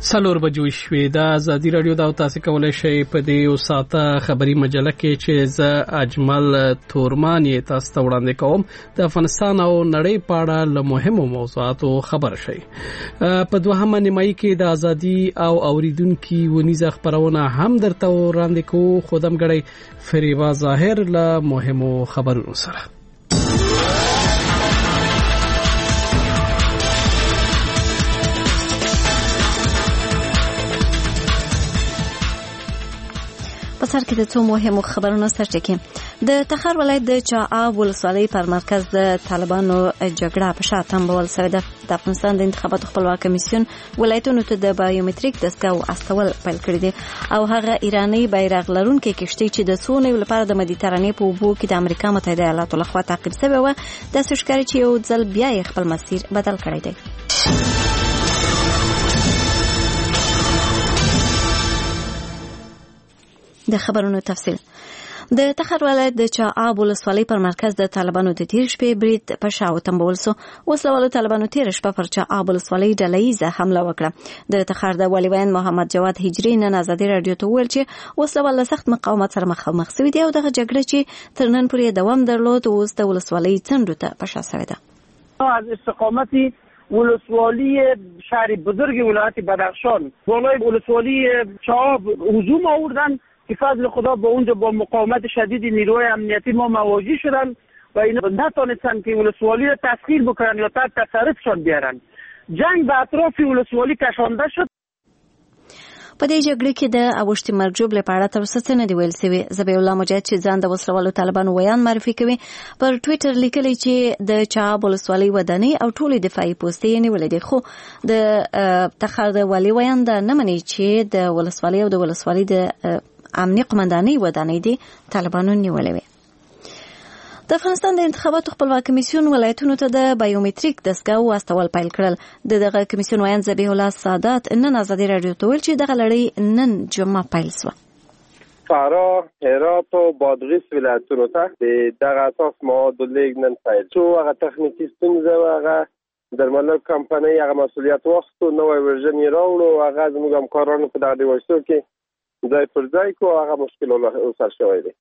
څلور بجو شوې. د ازادي رادیو دا تاسو کولای شئ په دې یو ساعته خبري مجله کې چې زه اجمل تورمان یې تاسو ته وړاندې کوم د افغانستان او نړۍ په اړه له مهمو موضوعاتو خبر شئ. په دوهمه نیمایي کې د ازادي او اوریدونکو ونیزه خبرونه هم درته وړاندې کوو، خو دمګړی فریبا ظاهر له مهمو خبرونو سره. په سر کې د څو مهمو خبرونو سرچکه. د تخار ولایت د چااب ولسوالۍ پر مرکز د طالبانو جګړه په شا تنبول سره د افغانستان د انتخاباتو خپلواک کمیسیون ولایتونو ته د بایومټریک دستګاه استول پیل کړی دی او هغه ایرانی بیرغ لرونکي کشتۍ چې د سونې لپاره د مدیترانې په اوبو کې د امریکا متحده ایالاتو لخوا تعقیب شوی و، د ښکاري چې یو ځل بیا خپل مسیر بدل کړی دی. د خبرونو تفصیل. د تخار ولایت د چااب ولسوالۍ پر مرکز د طالبانو د تیر شپې برید په شا وتنبول سو. وسلوالو طالبانو تیر شپه پر چااب ولسوالۍ ډلهیزه حمله وکړه. د تخار د والیوان محمد جواد هجری نن ازادي رادیو ته ویل چې وسلوال سخت مقاومت سره مخامخ شوی دی او دغه جګړه چې تر نن پورې دوام درلود اوس د ولسوالۍ څنډو ته په شا شوی ده. از استقامتی ولسوالی شهر بزرگ ولایت بدخشان بالای ولسوالی چااب هجوم آوردن که فضل خدا با اونجا با مقاومت شدید نیروهای امنیتی ما مواجه شدن و اینا نتونستن که ولسوالی را تسخیر بکنن یا تحت تصرفشان بیارن. جنگ به اطراف ولسوالی کشانده شد. په دې جګړه کې د اوښتي مرګ جوړ لپاره تر څه نه دی ویل شوی. ذبیح الله مجاهد چې ځان د وسلوالو طالبانو ویان معرفي کوي پر ټوئیټر لیکلی چې د چااب ولسوالۍ ودانۍ او ټولې دفاعي پوستې نیولې دي، خو د تخار د والي ویان دا نه مني چې د ولسوالۍ او د ولسوالۍ د امنیت قومندانۍ ودانۍ دي طالبانو نیولې وي. د افغانستان د انتخاباتو خپلواک کمیسیون ولایتونو ته د بایومټریک دستګاه واستول پیل کړل. دغه کمیسیون ویان ذبیح الله سادات نن ازادي رادیو ته ویل چې دغه لړۍ نن جمعه پیل شوه. فراه، هرات او بادغیس ولایتونو ته دغه اساس مواد لیگ نن پیل شو. هغه تخنیکی ستونزه او هغه درملو کمپنۍ هغه مسؤلیت واخیستو، نوې ورژن یې راوړو، هغه زموږ همکارانو په دغه ډیوایسو کې ځای پر ځای کو، هغه مشکلونه سر شوی دی.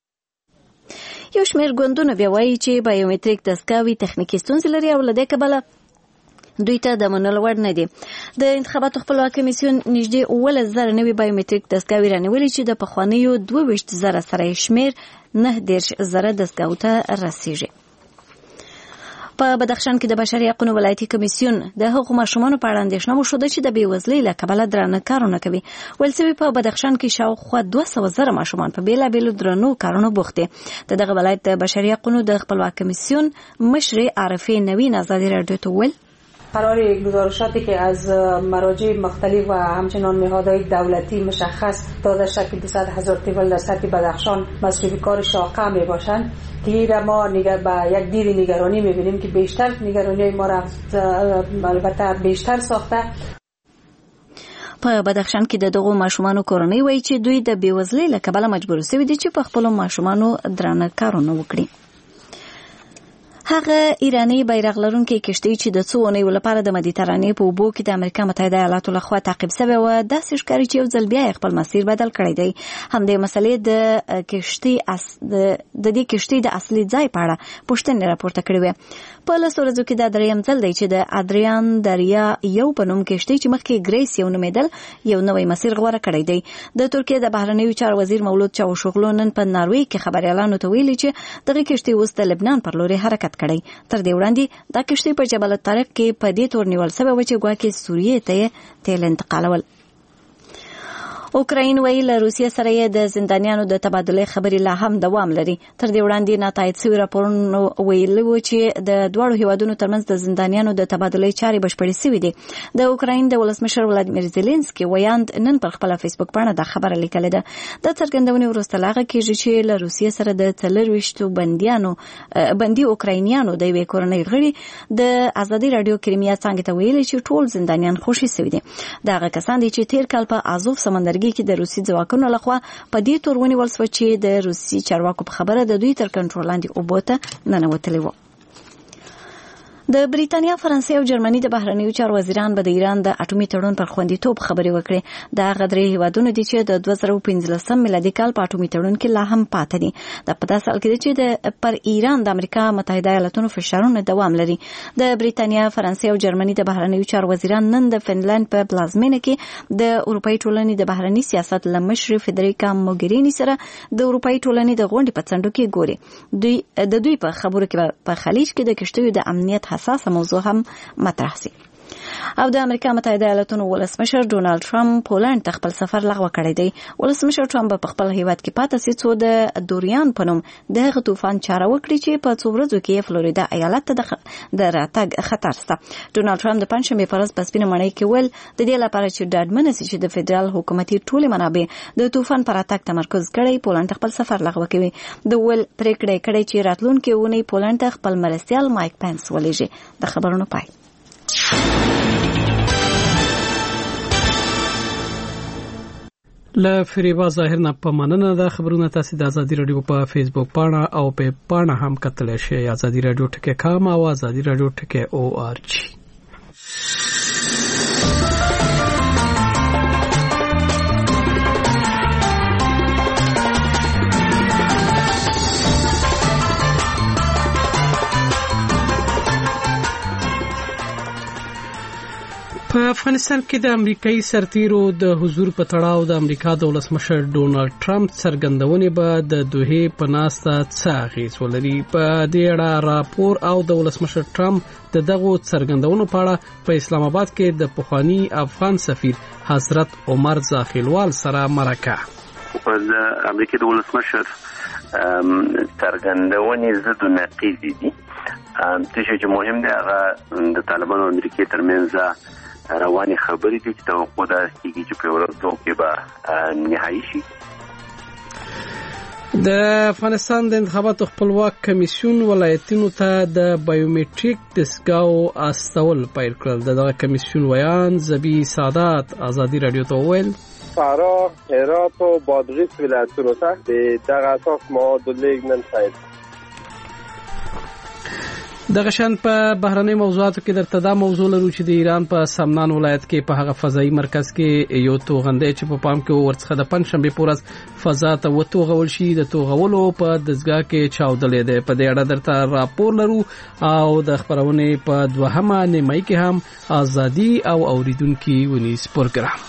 یو شمېر ګوندونه بیا وایي چې بایومټریک دستګاوې تخنیکي ستونزې لري او له دې کبله دوی ته د منلو وړ نه دي. د انتخاباتو خپلواک کمیسیون نږدې 11,000 نوي بایومټریک دستګاوې رانیولې چې د پخوانیو 22,000 سره شمېر 9,000 دستګاوو ته رسیږي. په بدخشان کې د بشري حقوقو ولایتي کمیسیون د حقوقو ماشومانو په اړه اندېښنه وښوده چې د بېوزلۍ له کبله درانه کارونه کوي. ویل شوي په بدخشان کې شاوخوا 200,000 ماشومان په بېلابېلو درنو کارونو بوخت دي. د دغه ولایت د بشري حقوقو د خپلواک کمیسیون مشر عارفه نوین ازادي رادیو ته ویل قرار گزارشاتی که از مراجع مختلف و همچنان نهادهای دولتی مشخص داده شد که 200,000 طفل در سطح بدخشان مصرف کار شاقه می باشند که ما با یک دید نگرانی می بینیم که بیشتر نگرانی ما را البته بیشتر ساخته. په بدخشان کې د دغو ماشومانو کورنۍ وایي چې دوی د بېوزلۍ له کبله مجبور شوي دي چې په خپلو ماشومانو درانه کارونه وکړي. هغه ایرانی بیرغ لرونکي کشتۍ چې د څو اونیو لپاره د مدیترانې په اوبو کې د امریکا متحده ایالاتو لخوا تعقیب شوی و، داسې ښکاري چې یو ځل بیا خپل مسیر بدل کړی دی. همدې مسلې د دې کشتۍ د اصلي ځای په اړه پوښتنې راپورته کړې وې. په لسو ورځو کې دا درېیم ځل دی چې د ادریان دریا یو په نوم کشتۍ چې مخکې ګریس یو نومېدل یو نوی مسیر غوره کړی دی. د ترکیې د بهرنیو چارو وزیر مولود چاوشوغلو نن په ناروې کې خبريالانو ته ویلي چې دغه کشتۍ اوس د لبنان پر لوري حرکت کړی. تر دې وړاندې دا کشتۍ په جبل الطارق کې په دې تور نیول شوې و چې ګواکې سوریې ته تیل انتقالول. اوکراین ویل روسیه سره د زندانیانو د تبادله خبرې لا هم دوام لري. تر دې وړاندې ناتایید شوي راپورونه ویلي و چې د دواړو هیوادونو ترمنځ د زندانیانو د تبادله چارې بشپړې شوې دي. د اوکراین د ولسمشر ولادیمیر زيلنسکي ویاند نن پر خپل فیسبوک باندې دا خبره لیکلې ده. د څرګندونې وروسته لاغه کېږي چې له روسیې سره د 24 بندي اوکراینیانو د یوې کورنۍ غړي د ازادي رادیو کریمیا څنګه ته ویلي چې ټول زندانیان خوشي شوي دي. دا هغه کسان دي چې تیر کال په ازوف سمندرګي کې د روسي ځواکونو لخوا په دې تور ونیول شو چې د روسي چارواکو په خبره د دوی تر کنټرول لاندې اوبو ته ننوتلي وو. د بریتانیا، فرانسې او جرمني د بهرنیو چارو وزیران به د ایران د اټومي تړون پر خوندیتوب خبرې وکړي. دا غدري هیوادونه دي چې د 2015 میلادي کال په اټومي تړون کې لا هم پاتې دي. د په داسې حال کې چې پر ایران د امریکا متحده ایالاتونو فشارونه دوام لري. د بریتانیا، فرانسې او جرمني د بهرنیو چارو وزیران نن د فنلند په پلازمینه کې د اروپאי ټولنې د بهرني سیاست لمشر فدریکا موګرینی سره د اروپאי ټولنې د غونډې په څنډو کې ګوري. دوی په خبرو کې په خلیج کې د کشتیو د امنیت حساسه موضوع هم مطرح شي. او د امریکا متحده ایالاتونو ولسمشر ډونالد ټرمپ پولند ته خپل سفر لغوه کړی دی. ولسمشر ټرمپ په خپل هیواد کې پاتې سي څو د دوریان په نوم د طوفان چاره وکړي چې په څو ورځو کې فلوریدا ایالت ته د راتګ خطر شته. ډونالد ټرمپ د پنځشنبه په ورځ په سپینه ماڼۍ کې ویل د دې لپاره چې ډاډمن شي چې د فدرال حکومتي ټولې منابع د طوفان پر راتګ تمرکز کړي، پولند خپل سفر لغوه کوي. د ول پریکړه کړي چې راتلونکي اونۍ پولند ته خپل مرستیال مایک پنس ولېږي. د خبرونو پای. له فریبا ظاهر نه په مننه د خبرونه تاسو د ازادي رادیو په فیسبوک پاڼه او په پاڼه هم کتلی شئ. ازادي رادیو ټکی کام او ازادي رادیو ټکی ORG. په افغانستان کې د امریکایي سرتیرو د حضور په تړاو د امریکا د ولسمشر ډونالد ټرمپ څرګندونې به د دوحې په ناسته څه اغېز ولري. په دې اړه راپور او د ولسمشر ټرمپ د دغو څرګندونو په اړه په اسلام آباد کې د پخوانی افغان سفیر حضرت عمر زاخیلوال سره مرکه. د امریکا د ولسمشر څرګندونې ضد و نقیض دي. چې مهم دی هغه د طالبانو او امریکا ترمنځ رواني خبرې دي چې توقع ده چې په ورځو کې به نهایی شي. د افغانستان د انتخاباتو خپلواک کمیسیون ولایتونو ته د بایومټریک دستګاو استول پیل کړل. دغه کمیسیون ویان زبی سادات ازادي رادیو ته وویل فراه، هرات او بادغیس ولایتونو ته د دغه اساس مواد لیږدول پیل. دغه شان په بهرنۍ موضوعاتو کې درته دا موضوع لرو چې د ایران په سمنان ولایت کې په هغه فضایي مرکز کې یو توغندی چې په پام کې ورڅخه د پنځشنبه په ورځ فضا ته وتوغول شي د توغولو په دستګاه کې چاودلې ده. په دې اړه درته راپور لرو او د خبرونې په دوهمه نیمه کې هم ازادي او اوریدونکو ونیس پروګرام.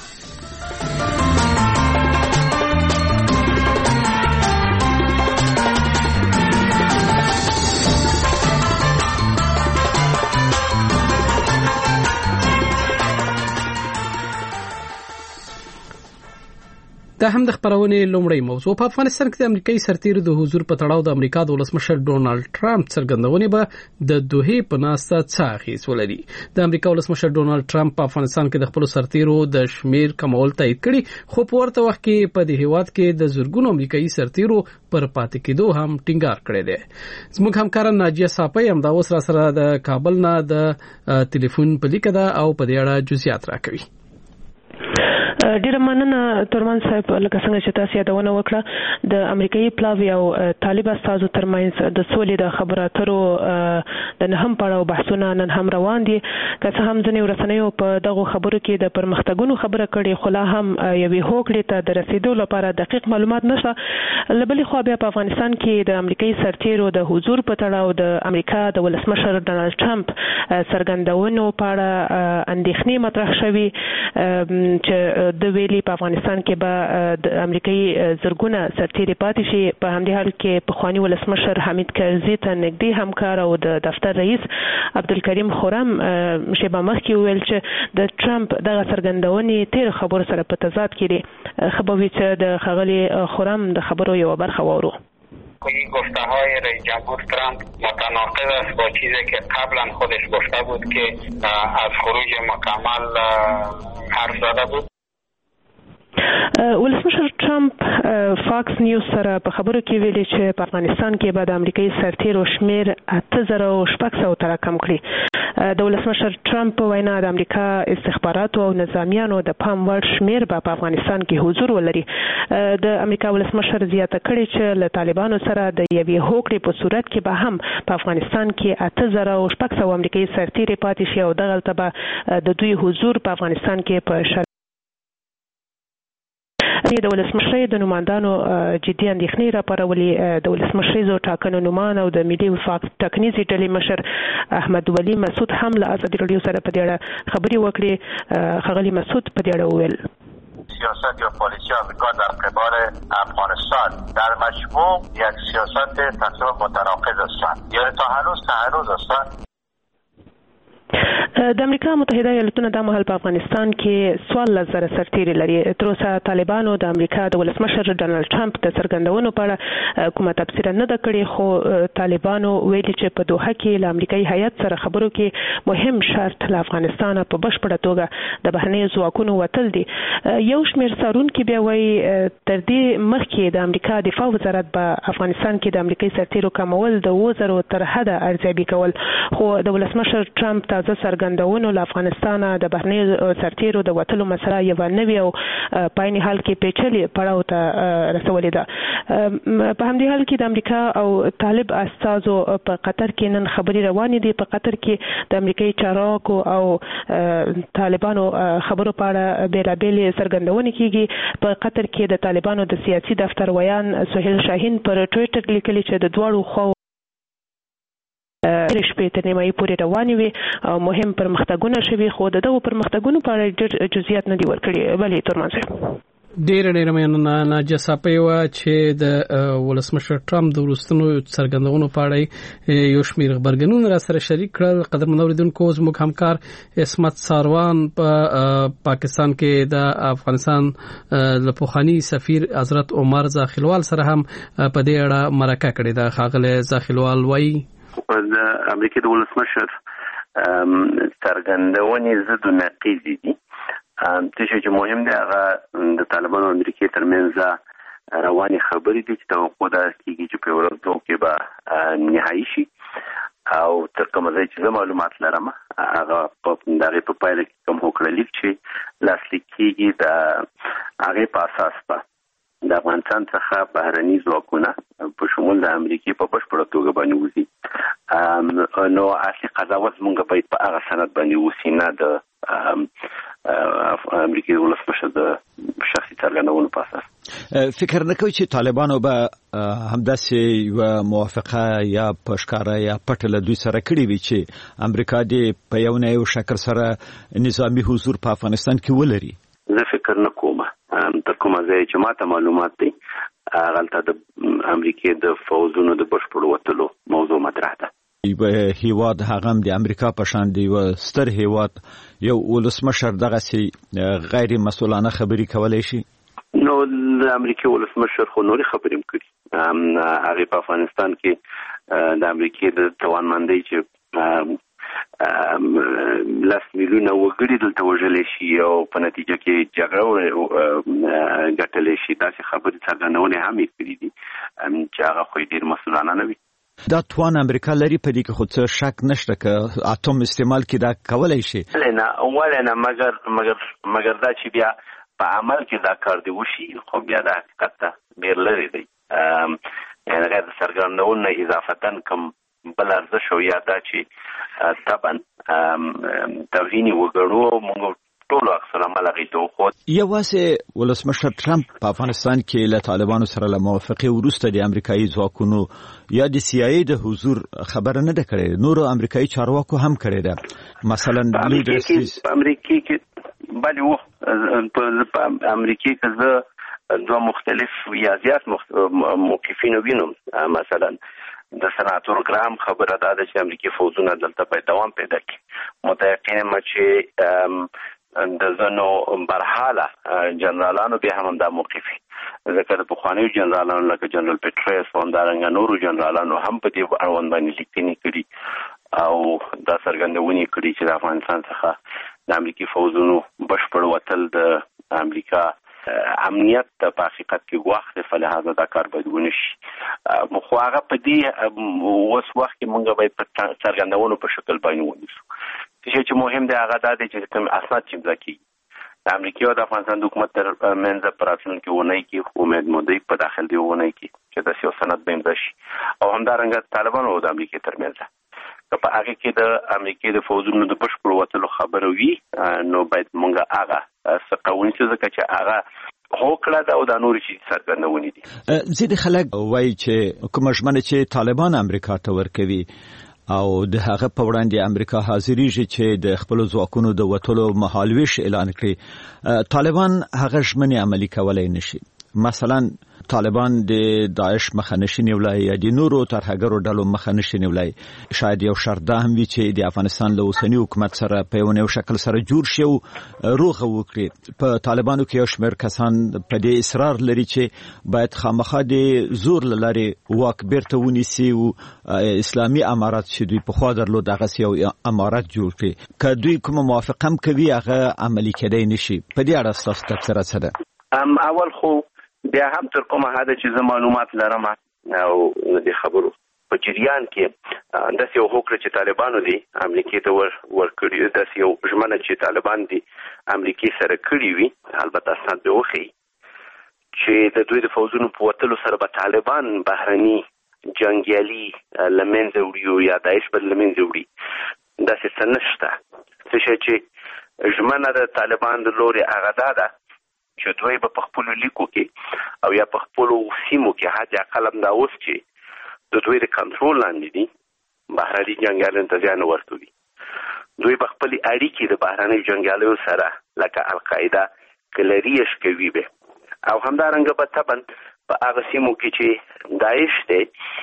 دا هم د خبرونې لومړی موضوع. په افغانستان کې د امریکایي سرتیرو د حضور په تړاو د امریکا د ولسمشر ډونالد ټرمپ څرګندونې به د دوحې په ناسته څه اغېز ولري. د امریکا ولسمشر ډونالد ټرمپ په افغانستان کې د خپل سرتیرو د شمیر کمول تایید کړي، خو په ورته وخت کې په دې هیواد کې د زورګونو امریکایي سرتیرو پر پاتې کېدو هم ټینګار کړی دی. زموږ همکار ناجیه صافی هم دا اوس را سره د کابل نه د ټلیفون په لیکه ده او په دې اړه جزئیات راکوي. ډیره مننه ترمن صاحب. لکه څنګه چې تاسو یادونه وکړه د امریکایي پلاوی او طالب استازو ترمنځ د سولې د خبرو اترو د نهم پړاو بحثونه نن هم روان دي. که څه هم ځینې رسنیو په دغه خبرو کې د پرمختګونو خبره کړې، خو لا هم یوې هوکړې ته د رسیدو لپاره دقیق معلومات نشته. له بلې خوا بیا په افغانستان کې د امریکایي سرتیرو د حضور په تړاو د امریکا د ولسمشر ډونالد ټرمپ څرګندونو په اړه اندېښنې مطرح شوي چې د ویلي په افغانستان کې به د امریکایي زرګونه سرتیري پاتې شي. په همدې حال کې پخوانی ولسمشر حمید کرزي ته نږدې همکار او د دفتر رئیس عبدالکریم خرم شیبه مخکې وویل چې د ټرمپ دغه څرګندونې تیر خبرو سره په تضاد کې دي. خبروي چې د ښاغلي خرم د خبرو یو برخه واورو. این گفته های رئیس جمهور ترامپ متناقض است با چیزی که قبلا خودش گفته بود که از خروج مکمل حرف زده بود. ولسمشر ټرمپ فاکس نیوز سره په خبرو کې ویلي چې په افغانستان کې به د امریکایي سرتیرو شمیر 8600 ته راکم کړي. د ولسمشر ټرمپ په وینا د امریکا استخباراتو او نظامیانو د پام وړ شمیر به په افغانستان کې حضور ولري. د امریکا ولسمشر زیاته کړي چې له طالبانو سره د یوې هوکړې په صورت کې به هم په افغانستان کې 8600 امریکایي سرتیري پاتې شي او دغلته به د دوی حضور په افغانستان کې په د ولسمشرۍ د نمایندانو جدي اندېښنې راپارولې. د ولسمشریزو ټاکنو نومان او د ملي وفاق ټاکنیزې ډلې مشر احمد ولي مسعود هم له ازادي راډیو سره په دې اړه خبرې وکړې. ښاغلي مسعود په دې اړه وویل سیاست یا پالیسی آمریکا در قبال افغانستان در مجموع یک سیاست تقریبا متناقض است، یعنی تا هنوز هستند. د امریکا متحده ایالتونو د مهال په افغانستان کې 14,000 سرتیري لري. تر اوسه طالبانو د امریکا د ولسمشر ډانلډ ټرمپ د څرګندونو په اړه کومه تبصره نه ده کړې، خو طالبانو ویلي چې په دوحه کې له امریکایي هیات سره خبرو کې مهم شرط له افغانستان په بشپړه توګه د بهرنیو ځواکونو وتل دي. یو شمېر څارونکي بیا وایي تر دې مخکې د امریکا دفاع وزارت په افغانستان کې د امریکایي سرتیرو کمول د 2000 تر حده ارزیابي کول، خو د ولسمشر ټرمپ تازه څرګندونو له افغانستان د بهرنیو سرتیرو د وتلو مسله یو نوې او په عین حال کې پیچلې پړاو ته رسولې ده. په همدې حال کې د امریکا او طالب استازو په قطر کې نن خبرې روانې دي. په قطر کې د امریکایي چارواکو او طالبانو خبرو په اړه بېلابېلې څرګندونې کېږي. په قطر کې د طالبانو د سیاسي دفتر ویان سهیل شاهین پر ټویټر لیکلي چې د دواړو خواو شپې تر نیمایي پورې روانې وي او مهم پرمختګونه شوي، خو د دغو پرمختګونو په اړه ډېر جزئیات نه دي ورکړي. ولې تورمان صاحب ډېر مننه. ناجیه صافی وه چې د ولسمشر ټرمپ د وروستنو څرګندونو په اړه یو شمېر خبرګونونه را سره شریک کړل. قدرمنو اوریدونکو، زموږ همکار اسمت ساروان په پاکستان کې د افغانستان له پخواني سفیر حضرت عمر زاخیلوال سره هم په دې اړه مرکه کړې ده. ښاغلی زاخیلوال وایي د امریکا د ولسمشر څرګندونې ضد و نقیض دي. چې مهم دی هغه د طالبانو او امریکا ترمنځ روانې خبرې دي چې توقع ده کېږي چې په ورځو کې به نهایي شي، او تر کومه ځای چې زه معلومات لرم هغه په دغې په پایله کې کوم هوکړه لیک چې لاسلیک کېږي د هغې په اساس به د افغانستان څخه بهرني ځواکونه په شمول د امریکې په بشپړه توګه باندې وځي. نو اصلي قضاوت موږ باید په هغه سند باندې وسي، نه د امریکې ولسمشر د شخصي څرګندونو په اساس. فکر نه کوي چې طالبانو به همداسې یوه موافقه یا په ښکاره یا پټه له دوی سره کړې وي چې امریکا دې په یو نه یو شکل سره نظامي حضور په افغانستان کې ولري؟ زه فکر نه کوم. تر کومه ځای چې ماته معلومات دي هغلته د امریکې د فوزونو د بشپړ وتلو موضوع مطرح ده. یو هیواد هغه هم د امریکا په شان دی یو ستر هیواد، یو ولسمشر دغسې غیر مسؤلانه خبرې کولی شي؟ نو د امریکې ولسمشر خو نورې خبرې هم کړي. هغې په افغانستان کې د امریکې د توانمندۍ چې 10 میلیونه وګړي دلته وژلی شي او په نتیجه کې جګړه ګټلی شي، داسې خبرې څرګندونې هم یې کړي دي چې هغه خو ډېر مسؤلانه نه وي. دا توان امریکا لري، په دې کې خو څه شک نشته که اتوم استعمال کې دا کولی شي؟ ولې نه، مګر دا چې بیا په عمل کې دا کار دی وشي، خو بیا د حقیقت ته ډېر لرې دی. یعنې غیر د څرګندونو نه اضافتاً کوم بل ارزش او یا دا چې طبعا توهین وګړو موږ ټول اکثر عمل غیته خو یوازې ولسمشر ټرمپ په افغانستان کې له طالبانو سره له موافقې وروسته د امریکایي ځواکونو یا د سی آی ای د حضور خبره نه ده کړې، نورو امریکایي چارواکو هم کړې ده. مثلا په امریکا کې باندې په امریکا کې زه دوه مختلف یا زیات موقفین وینم. مثلا د سناتور ګرام خبره ده چې امریکای فوجونه دلته باید دوام پیدا کړي. متيقن یم چې د ځنو برحاله جنرالانو به هم دا موقف ذکر په خوانیو جنرالانو لکه جنرال پټریس او همدارنګه نورو جنرالانو هم په دې اړوند باندې لیکنې کړي او دا څرګندونې کړي چې د افغانستان څخه د امریکای فوجونو بشپړ وتل د امریکا امنیت په حقیقت کې وخت په لحاظ دا کار باید ونشي خو هغه په دې اوس وخت کې موږ باید په څرګندونو په شکل باندې ونیسو چې مهم دی هغه دا دی چې کوم اسناد چې ځکه د امریکا او د افغانستان د حکومت تر منځ په راتلونکي ونې کې امید مودي په داخل دی ونې کې چې د سیاست سند بین شي او همدارنګه طالبان او د امریکا تر منځ په هغه کې د امریکا د فوجونو د بشپړ وټلو خبره وي نو باید مونږه هغه څه ځکه چې هغه هوکړه دا او د نور شي څرګندونې دي ځینې خلک وایي چې کوم ژمنه چې طالبان امریکا ته ورکوي او د هغه په وړاندې امریکا حاضرېږي چې د خپل ځواکونو د وټلو مهالويش اعلان کړي طالبان هغه ژمنې عملي کولای نشي مثلا طالبان د داعش مخه نشي نیولای یا د نورو ترهګرو ډلو مخه نشي نیولای شاید یو شرط ده هم وي چې د افغانستان له اوسنی حکومت سره په یو شکل سره جوړ شي او روغه وکړي په طالبانو کې یو شمېر کسان په دې اصرار لري چې باید خامخا د زور لاري واک بیرته ونیسي او اسلامي امارات چې دوی په خوا درلود دغه یو امارات جوړ کړي که دوی کوم موافقه هم کوي هغه عملي کېدای نشي په دې اړه تاسو تفسیر څه ده اول خو بیا هم تر کومه حد چې زه معلومات لرم او د خبرو په جریان کې د یو هوکړه چې طالبانو دي امریکای ته ورکړي د یو ژمنه چې طالبان دي امریکای سره کړی وي البته اسناد به وخی چې د دوی د فوجونو په وټلو سره به طالبان بهرني جنگیالي لمنځه وړي یا داعش په لمنځه وړي دا څه نشته چې ژمنه د طالبان د لوري هغه ده چې دوی په خپل لیکو کې او یا په خپل سیمو کې حد اقل دا اوس چې د دوی د کنټرول لاندې دي بهرني جنگیالو ته ځان ورکوي دوی په خپل اړیکې د بهرني جنگیالو سره لکه القاعده کلریش کوي به او همدارنګه په تبن په هغه سیمو کې چې داعش دی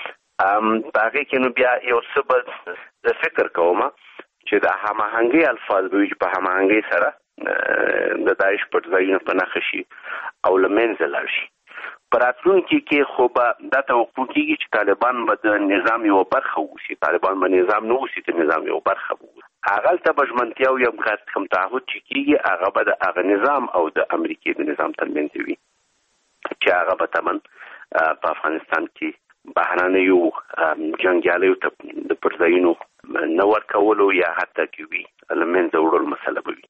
هغه کې نو بیا یو څه د فکر کوم چې د هماهنګي الفاظ به په هماهنګي سره د داعش پر ځایونه پناه شي او لمنځه لاړ شي پراتلونکي کې خو به دا توقع کیږي چې طالبان به د نظام یو برخه وسی طالبان به نظام نه وسی ته نظام یو برخه وي هغه ته بجمنتیا او یو کوم تعهد چې کیږي هغه به د هغه نظام او د امریکای د نظام ترمنځ وي چې هغه به تمن په افغانستان کې بهرانه یو جنگیالو ته د پرځایونو نور کولو یا حتی کې وي لمنځه وړل مسله وي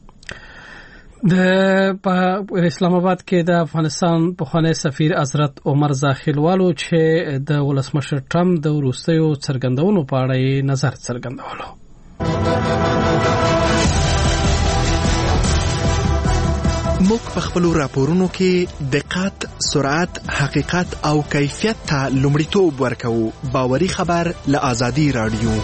د اسلام آباد کې د افغانستان پخوانی سفیر حضرت عمر زاخیلوالو چې د ولسمشر ټرمپ د وروستیو څرګندونو په اړه نظر څرګندولو موږ په خپل راپورونو کې دقت، سرعت، حقیقت او کیفیت ته لومړیتوب ورکوو. باوري خبر له آزادي رادیو.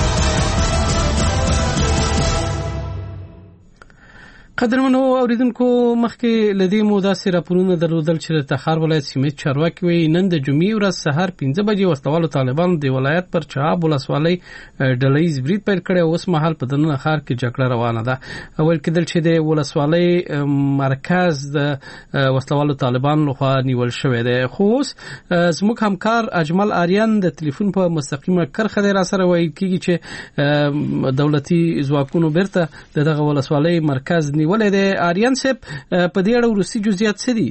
قدرمنو اوریدونکو مخکې لدی مو داسې راپورونه درلودل چې د تخار ولایت سیمه چارواکي وی نن د جمعې ورځ سحر 5 بجې وسوالو طالبان د ولایت پر چاب ولسوالۍ ډلهیز برید پیل کړي اوس مهال په دننه ښار کې جګړه روانه ده اول کېدل چې د ولسوالۍ مرکز د وسوالو طالبان لخوا نیول شوی دی خو اوس زموږ همکار اجمل آریان د ټلیفون په مستقیمه کرخه را سره وایي کیږي چې دولتي ځواکونو بیرته دغه ولسوالۍ مرکز ولې د آریان سپ په دې اړه ورسي جزئیات څه دي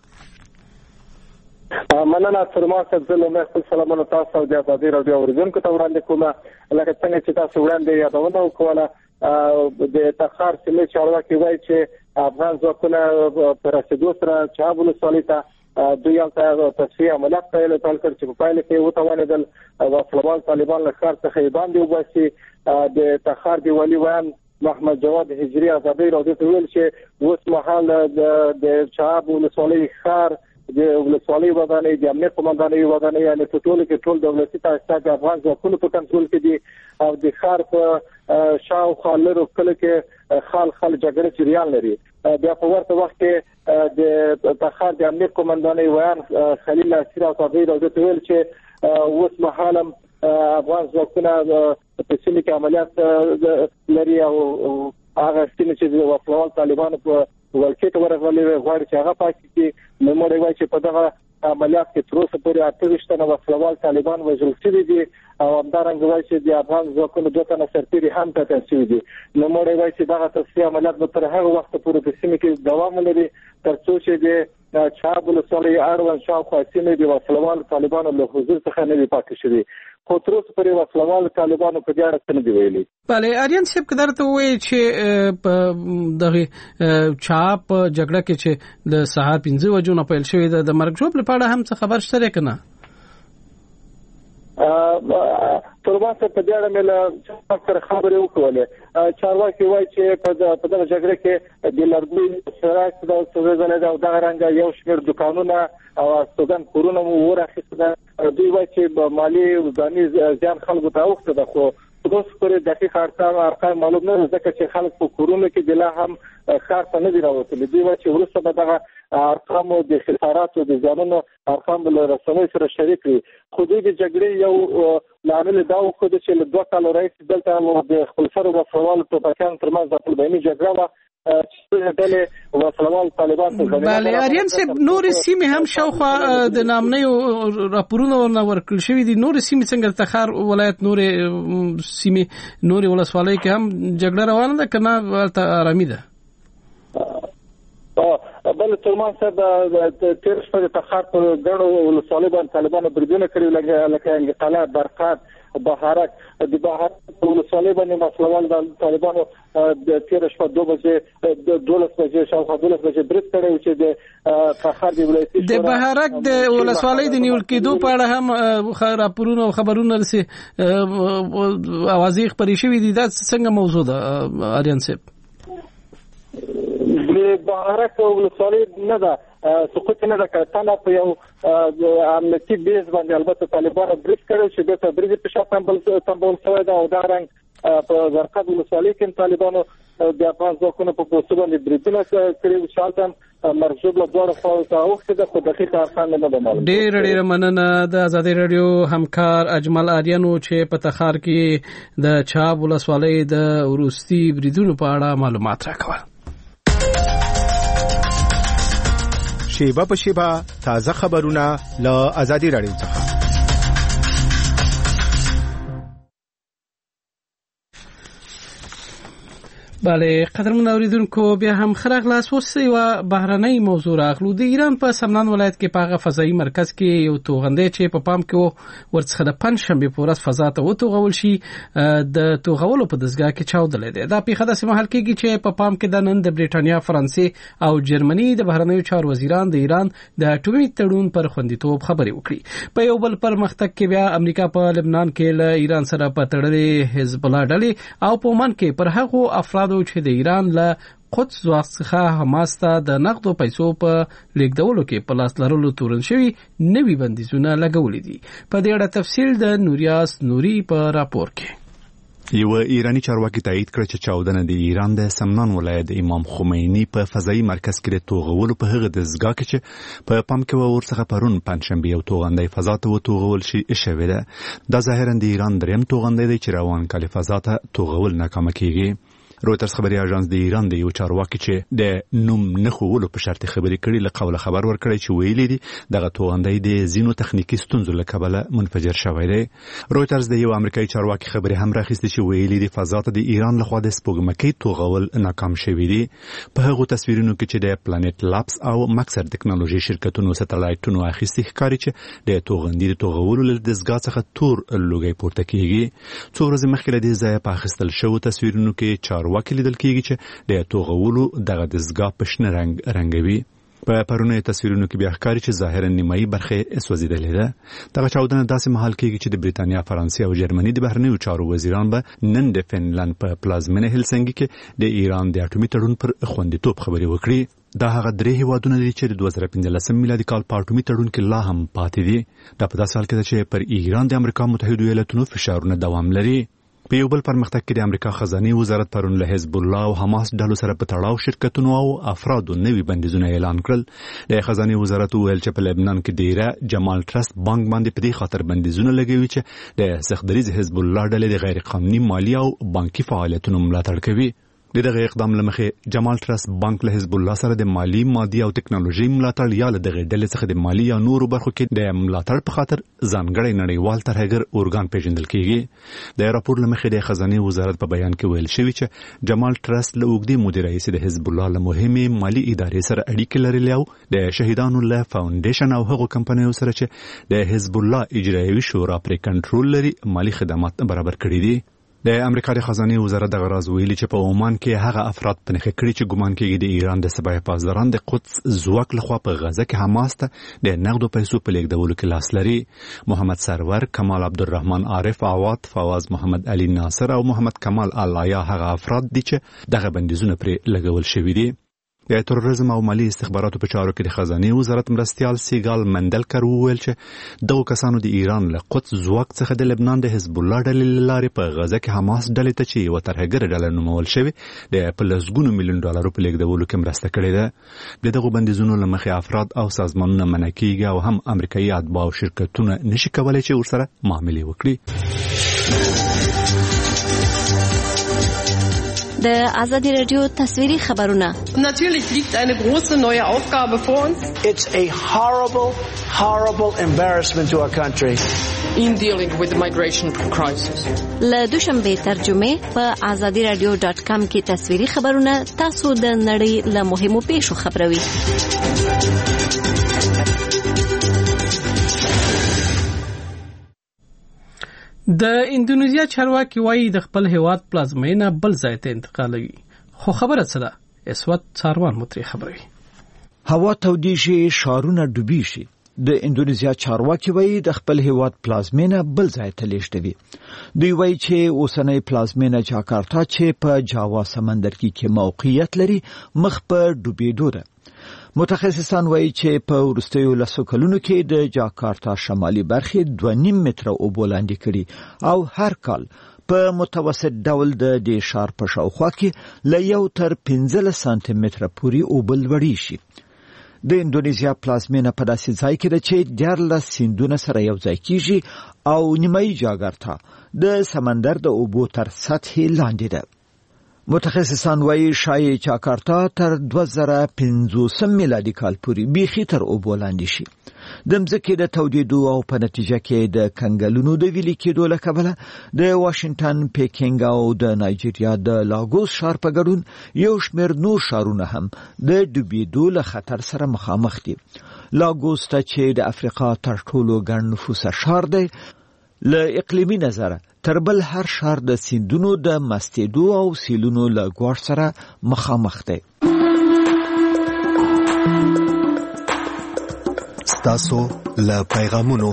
مننه فرما کزلو مې خپل سلامونه تاسو د آزادي رادیو اوریدونکو ته وړاندې کوم لکه څنګه چې تاسو وړاندې یادونه وکړه د تخار سیمه چارواکي وایي چې افغان ځواکونه پر رسیدو سره چاب ولسوالۍ ته دوی هم تصفیه عملیات پیل کړ چې په پایله کې وتوانېدل وسلوال طالبان له ښار څخه باندې وباسي د تخار دی ولي وان محمد جواد هجری آزادي رادیو ته ویل چې اوس مهال د چاب ولسوالۍ ښار د ولسوالۍ ودانۍ د امنیت قومندانۍ ودانۍ یعنی په ټول کې ټول دولتي تاسیسات د افغان ځواکونو په کنټرول کې دي او د ښار په شاوخوا لرو کله کې خال جګړه جریان لري بیا په ورته وخت کې د تخار د امنیت قومندانۍ ویان خلیل اسیر آزادي رادیو ته ویل چې اوس مهال افغان ځواکونه په سیمه کې عملیات لري او هغه چې د وسلوال طالبانو په ولکې ته ورغلي غواړي چې هغه پاتې کې نموړي وایي چې په دغه عملیات کې تر اوسه پورې 28 تنه وسلوال طالبان وژل شوي دي او همدارنګه وایي چې د افغان ځواکونو 2 تنه سرتیري هم ټپیان شوي دي. نوموړی وایي چې دغه تصفیه عملیات به تر هغه وخته پورې په سیمه کې دوام ولري تر څو چې د چاب ولسوالۍ اړوند شاوخوا سیمې د وسلوالو طالبانو له حضور څخه نه وي پاتې شوي. خو تر اوسه پورې وسلوالو طالبانو په دې اړه څه نه دي ویلي. بله آریان صاحب که درته ووایي چې په دغه چاب جګړه کې چې د سهار 5 بجو نه پیل شوې ده د مرګ ژوبلې په اړه هم څه خبر شته که نه؟ طالبان په دې اړه مې له سره خبرې وکړلې. چارواکي وایي چې په دغه جګړه کې د لرګي سراج د سوزېدل او دغه رنګ یو شمېر دکانونه او استوګن کورونه مو ورخیستل. دوی وایي چې مالی ځاني ځان خلکو ته اوخته ده خو اوس پورې دقیق ارقام معلوم نه دي ځکه چې خلک په کورونو کې د لا هم ښار ته نه دي راوتلي. دوی وایي چې وروسته به دغه ارقام د خساراتو د ځانونو ارقام له رسنیو سره شریک کړي. خو دوی د جګړې یو لامل دا وکړ چې له 2 کالو راهیسې دلته د خپل سره وسلوالو ټوپکیانو ترمنځ د خپلبیني جګړه وه بله آریان صاحب نور سیمې هم شاوخوا د نامنیو راپورونه ورکړل شوي دي. نور سیمې څنګه تخار ولایت نور سیمې نور ولسوالۍ کې هم جګړه روانه ده که نه آرامي ده؟ بل ترمان صاحب تیر شپه د تخار په ګڼو ولسوالۍ باندې طالبانو بریدونه کړي لکه انګقلا برقات بهارک د بهارک ولسوالۍ باندې مسلوال د طالبانو د تیر شپه 12 بجې شاوخوا 12 بجې برید کړی چې د تخار د ولایتي د بهارک د ولسوالۍ د نیول کېدو په اړه هم راپورونه او خبرونه رسي اوازې خپرې شوې دي. دا څنګه موضوع ده آریان صاحب؟ بهارک ولسوالۍ نه ده سقوط نه ده کړه په یو امنیتي بیس باندې البته طالبانو برید کړی چې د برید په شاته تنبول شوی ده او دا رنګ په زرقاب ولسوالۍ کې طالبانو د افغان ځواکونو په پوسټ باندې بریدونه کړي چې حالت مرجوب له دوه خواو ته اوښته د خو دقیق ارقام نه ده معلوم. ډېر مننه د آزادي رادیو همکار اجمل آریانو چې په تخار کې د چاب ولسوالۍ د وروستي بریدونو په اړه معلومات راکول. شیبه په شیبه تازه خبرونه له آزادي رادیو څخه. بله قدرمن اوریدونکو بیا هم خراغلاس وسی و بهرنۍ موضوع راغلو. د ایران په سمنان ولایت کې په فضایي مرکز کې یو توغندې چې په پام کې ورڅخه د پنځشنبه په ورځ فضا ته وتوغول شي د توغولو په دزګاه کې چاودلې ده. دا پیښه د سیمه حل کېږي چې په پام کې د نن د بریټانیا، فرانسې او جرمني د بهرنیو چارو وزیران د ایران د اټومي تړون پر خوندیتوب خبرې وکړي. په یو بل پرمختګ کې بیا امریکا په لبنان کې له ایران سره په تړلې حزب الله ډلې او په عمان کې پر هغو افراد چې د ایران له قدس څخه حماس ته د نقدو پیسو په لیږدولو کې په لاس لرلو تورن شوي نوي بندیزونه لګولې دي. په دې اړه تفصیل د نوریاس نوري په راپور کې. یو ایرانی چارواکي تایید کړ چې چاودنه د ایران د سمنان ولایت د امام خمینی په فضایي مرکز کې د توغولو په هغه د زګا کې چې په پام کې ورڅخه پرون پنځشنبه یو توغندې فضا ته وتوغول شي شوی ده. دا ظاهرا د ایران دریم توغندې دی چې روان کال فضا ته توغول ناکام کیږي. رویترز خبري اژانس د ایران د یو چارواکي چې د نوم نه خولو په شرط خبري کړي له قوله خبر ورکړي چې ویلي دي دغه توغندې د زینو تخنیکی ستونزو له کبله منفجر شوی دی. رویترز د یو امریکایي چارواکي خبري هم راخیستي چې ویلي دي فضا ته د ایران لخوا د سپوږمکۍ توغول ناکام شوی دی. په هغه تصویرونو کې چې د پلانټ لابس او ماکسر ټکنالوژي شرکتونو سټلایټونو اخیستي ښکاري چې د توغندې د توغولو له دزګا څخه تور لوګي پورته کیږي. څو ورځې مخکې له دې ځایه په اخیستل شوو تصویرونو کې چارواکي لیدل کیږي چې د توغولو دغه دزګا په شنه رنګوي. په پرونی تصویرونو کې بیا ښکاري چې ظاهرا نیمایي برخه سوځیدلې ده. دغه چاودنه داسې مهال کېږي چې د بریټانیا، فرانسې او جرمني د بهرنیو چارو وزیران به نن د فنلند په پلازمینه هلسنګي کې د ایران د اټومي تړون پر خوندیتوب خبرې وکړي. دا هغه درې هیوادونه دي چې د 2015 میلادي کال په اټومي تړون کې لا هم پاتې دي. دا په داسې حال کې ده چې پر ایران د امریکا متحده ایالاتونو فشارونه دوام لري. په یو بل پرمختګ کې د امریکا خزانه وزارت پرون له حزب الله او حماس ډلو سره په تړاو شرکتونو او افرادو نوي بندیزونه اعلان کړل. د خزانه وزارت ویل چې په لبنان کې ډیره جمال ټرست بانک باندې په دې خاطر بندیزونه لګوي چې د سختدریز حزب الله ډلې د غیر قانوني مالی او بانکي فعالیتونو ملاتړ کوي. دغه اقدام لمخې جمال ټرست بانک له حزب الله سره د مالی مادي او ټکنالوژي ملاتړ یا له دغه ډلې څخه د مالی یا نورو برخو کې د ملاتړ په خاطر ځانګړی نړیوال ترهګر اورګان پیژندل کیږي. د راپور لمخې د خزانه وزارت په بیان کې ویل شوی چې جمال ټرست له اوږدې مودې راهیسې د حزب الله له مهمې مالی ادارې سره اړیکې لرلې او د شهیدانو له فاونډیشن او هغو کمپنیو سره چې د حزب الله اجرایوي شورا پر کنټرول لري مالی خدمات برابر کړي دي. د امریکا د خزانه وزارت دغه راز ویلي چې په عمان کې هغه افراد په نخښه کړي چې ګمان کېږي د ایران د سپاه پاسداران د قدس ځواک لخوا په غزه کې حماس ته د نقدو پیسو په لیږدولو کې لاس لري. محمد سرور، کمال عبدالرحمن عارف عواد، فواز محمد علي ناصر او محمد کمال الایا هغه افراد دي چې دغه بندیزونه پرې لګول شوي دي. د تروریزم او مالی استخباراتو په چارو کې د خزانه وزارت مرستیال سیګال مندلکر وویل چې دغه کسانو د ایران له قدس ځواک څخه د لبنان د حزب الله ډلې لارې په غزه کې حماس ډلې ته چې یو ترهګر ډله نومول شوی د $1 ملیون په لیږدولو کې مرسته کړې ده. دغه بندیزونو له مخې افراد او سازمانونه منع کیږي او هم امریکایي اتباع او شرکتونه نشي کولای چې ورسره معاملې وکړي. د آزادی رادیو تصویری خبرونه. Natürlich liegt eine große neue Aufgabe vor uns. It's a horrible embarrassment to our country. In dealing with the migration crisis. له دوشنبه ترجمه په azadiradio.com کې تصویری خبرونه تاسو د نړۍ له مهمو پیښو خبروي. د اندونیزیا چارواکي وایي د خپل هیواد پلازمینه بل ځای ته انتقالوي. خو خبره څه ده؟ اسوت څاروان متری خبروي. هوا تودې شي، شارونه ډوبې شي. د اندونیزیا چارواکي وایي د خپل هیواد پلازمینه بل ځای ته لیږدوي. دوی وایي چې اوسنۍ پلازمینه جاکارتا چې په جاوا سمندر کې موقعیت لري مخ په ډوبېدو ده. متخصصان وایي چې په وروستیو لسو کلونو کې د جاکارتا شمالي برخې 2.5 متره اوبو لاندې کړي او هر کال په متوسط ډول د دې ښار په شاوخوا کې له 1 تر 15 سانتي متره پورې اوبه لوړې شي. د اندونیزیا پلازمینه په داسې ځای کې ده چې 14 سیندونه سره یو ځای کیږي او نیمایي جاکارتا د سمندر د اوبو تر سطحې لاندې ده. متخصصان وایي شایي جاکارتا تر 2050 میلادي کال پورې بیخي تر اوبو لاندې شي. د مځکې د تودېدو او په نتیجه کې د کنګلونو د ویلي کېدو له کبله د واشنگټن، پیکینګ او د نایجیریا د لاګوس ښار په ګډون یو شمېر نور ښارونه هم د ډوبېدو له خطر سره مخامخ دي. لاګوس ته چې د افریقا تر ټولو ګڼ نفوسه ښار دی، له اقلیمي نظره تر بل هر ښار د سیندونو د مستېدو او سیلونو له ګواښ سره مخامخ دی. ستاسو له پیغامونو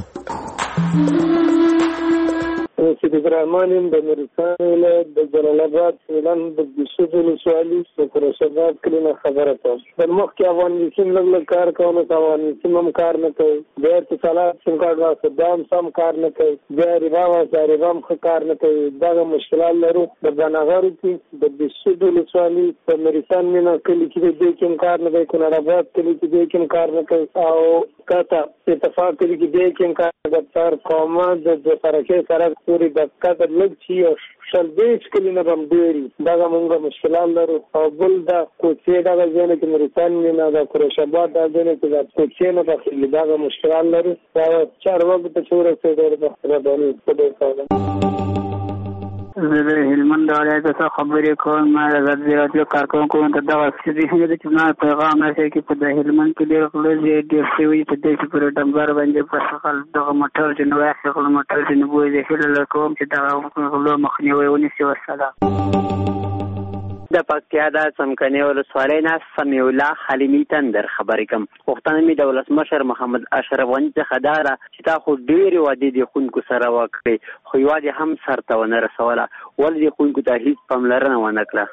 رشید ابراهیمانیم د نورستان ولایت د جلال آباد سیلان د بشیر ولسوالي د قریشاباد کلي نه خبره کوم. د مخکې افغانستان لږ کار کوو نو افغانستان هم کار نه کوي. بیا اتصالات سیم کارت واسطه دا هم سم کار نه کوي. بیا ربا واسطه ربا هم ښه کار نه کوي. دغه مشکلات لرو. د بناغرو کې د بشیر ولسوالي په نورستان مینا کلي کې د کوم کار نه کوي. کونړ آباد کلي کې د کوم کار نه کوي او کاته اتفاق کلي کې د کوم کار د تر قومه د فرقې سره پوری د قدر لږ شي او شلبیش کلی نه هم ډېري. دغه موږ مشکلات لرو او بل د کوڅې دغه ځای نه کې نورستان مینا د قریشاباد د ځای نه کې د کوڅې نه داخلي دغه مشکلات لرو. دا چارواکو ته چې ورسېږي ډېر مهرباني وکړئ. زه د هلمند ولایت څخه خبرې کوم. ما د آزادي راډیو کارکوونکو ته دغه څه دي چې ما پیغام رسوي چې په د هلمند کې ډېر غلط ډېر شوي په دې چې پر ډمبر باندې په شغل دغه موټر چې نو اخلي موټر چې نو بوي د هله کوم چې دغه غلو مخنیوي ونیسي. والسلام. د پکتیا د څمکنیو ولسوالۍ نه سمیع الله حلیمي تندر خبرې کوم. پوښتنه مې د ولسمشر محمد اشرف غني څخه دا ده چې تا خو ډېرې وعدې د ښوونکو سره وکړې خو یوازې هم سرته ونه رسوله. ولې د ښوونکو ته هېڅ پاملرنه ونه کړه؟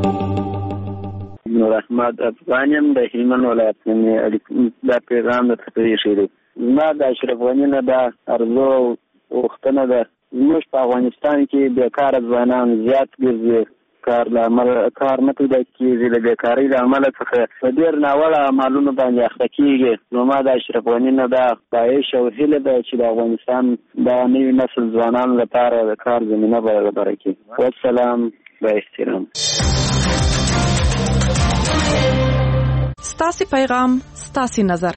نور احمد افغان یم د هلمند ولایت څخه دا پیغام درته پرېښی دی. زما د اشرف غني نه دا ارزو غوښتنه ده. زموږ په افغانستان کې بېکاره ځوانان زیات ګرځي. کار نه پیدا کېږي. د بېکارۍ له امله څخه په ډېر ناوړه عملونو باندې اخته کېږي. نو ما د اشرف غني نه دا خواهش او هیله ده چې د افغانستان د نوي نسل ځوانانو لپاره د کار زمینه برابره کړي. والسلام، با احترام. ستاسو پیغام ستاسو نظر.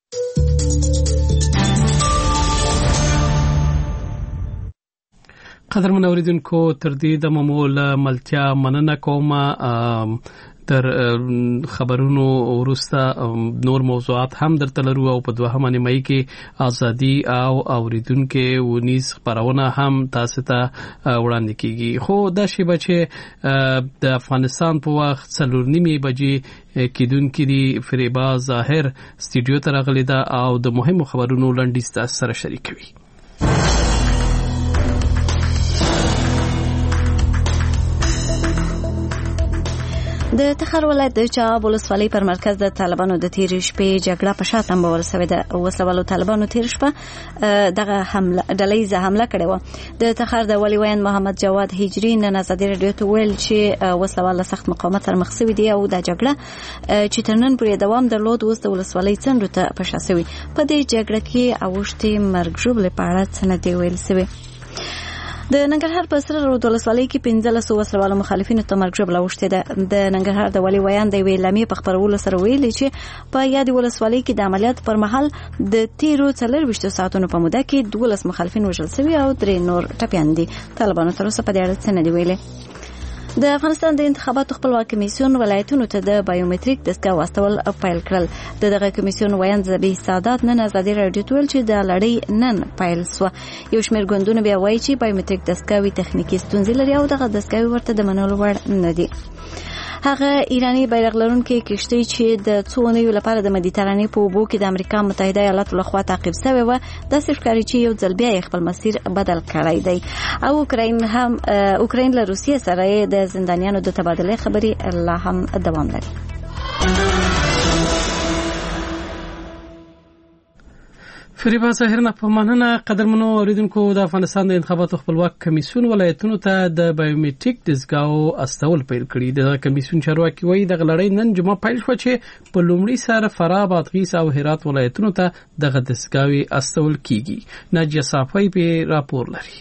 قدرمن اوریدونکو تر دې د معمول ملتیا مننه کوم تر خبرونو ورسته نور موضوعات هم درته لرو او په دوهمه نیمه کې ازادي او اوریدونکو ونیز خبرونه هم تاسو ته وړاندې کیږي. خو دا شی بچي د افغانستان په وخت 4:30 بجې کیدونکې دی فریبا ظاهر سټوډیو ته راغلی دا او د مهمو خبرونو لنډیز تاسو سره شریکوي. د تخار ولایت د چاب ولسوالۍ پر مرکز د طالبانو د تیر شپې جګړه په شاته تنبول شوې ده. وسلوالو طالبانو تیر شپه دغه ډلهیزه حمله کړې و. د تخار د ولي وین محمد جواد هجری نن ازادي رادیو ته ویل چې وسلوال سخت مقاومت سره مخ شوي دي او د جګړه چې تر نن پورې دوام درلود اوس د ولسوالۍ څنډو ته په شا شوي. په دې جګړه کې اوښتې مرګ ژوبلې په اړه څه نه دی ویل شوی. د ننګرهار په سره رود ولسوالۍ کې 15 وسلوالو مخالفینو ته مرګ ژوبله اوښتې ده. د ننګرهار د ولي ویان د ویلې لمې په خبرولو سره ویلي چې په یاد ولسوالۍ کې د عملیات پر مهال د تیرو 24 ساعتونو په موده کې 12 مخالفین وژل شوي او 3 نور ټپیان دي. طالبانو تر اوسه په دې اړه څه نه دی ویلي. د افغانستان د انتخاباتو خپلواک کمیسیون ولایتونو ته د بایومټریک دستګاه واستول پیل کړل. دغه کمیسیون ویان زبی سادات نن ازادي رادیو ته ویل چې د لړۍ نن پیل شو. یو شمېر ګوندونه بیا وایي چې بایومټریک دستګاه تخنیکی ستونزې لري او دغه دستګاه ورته د منلو وړ نه دي. هغه ایرانی بیرغ لرونکي کشتۍ چې د څونیو لپاره د مدیترانې په اوبو کې د امریکا متحده ایالاتو لخوا تعقیب شوی و د سفکاري چې یو ځل بیا خپل مسیر بدل کړی دی او اوکراین له روسیې سره د زندانیانو د تبادله خبري لا هم دوام لري. فریبا ظاهر نه په مننه. قدرمنو اوریدونکو د افغانستان د انتخاباتو خپلواک کمیسیون ولایتونو ته د بایومټریک دستګاه استول پیل کړي. د کمیسیون چارواکي وایي د غلړۍ نن جمعه پیل شو چې په لومړي سره فراه، بادغیس او هرات ولایتونو ته دغه دستګاه استول کیږي. ناجیه صافی په راپور لري.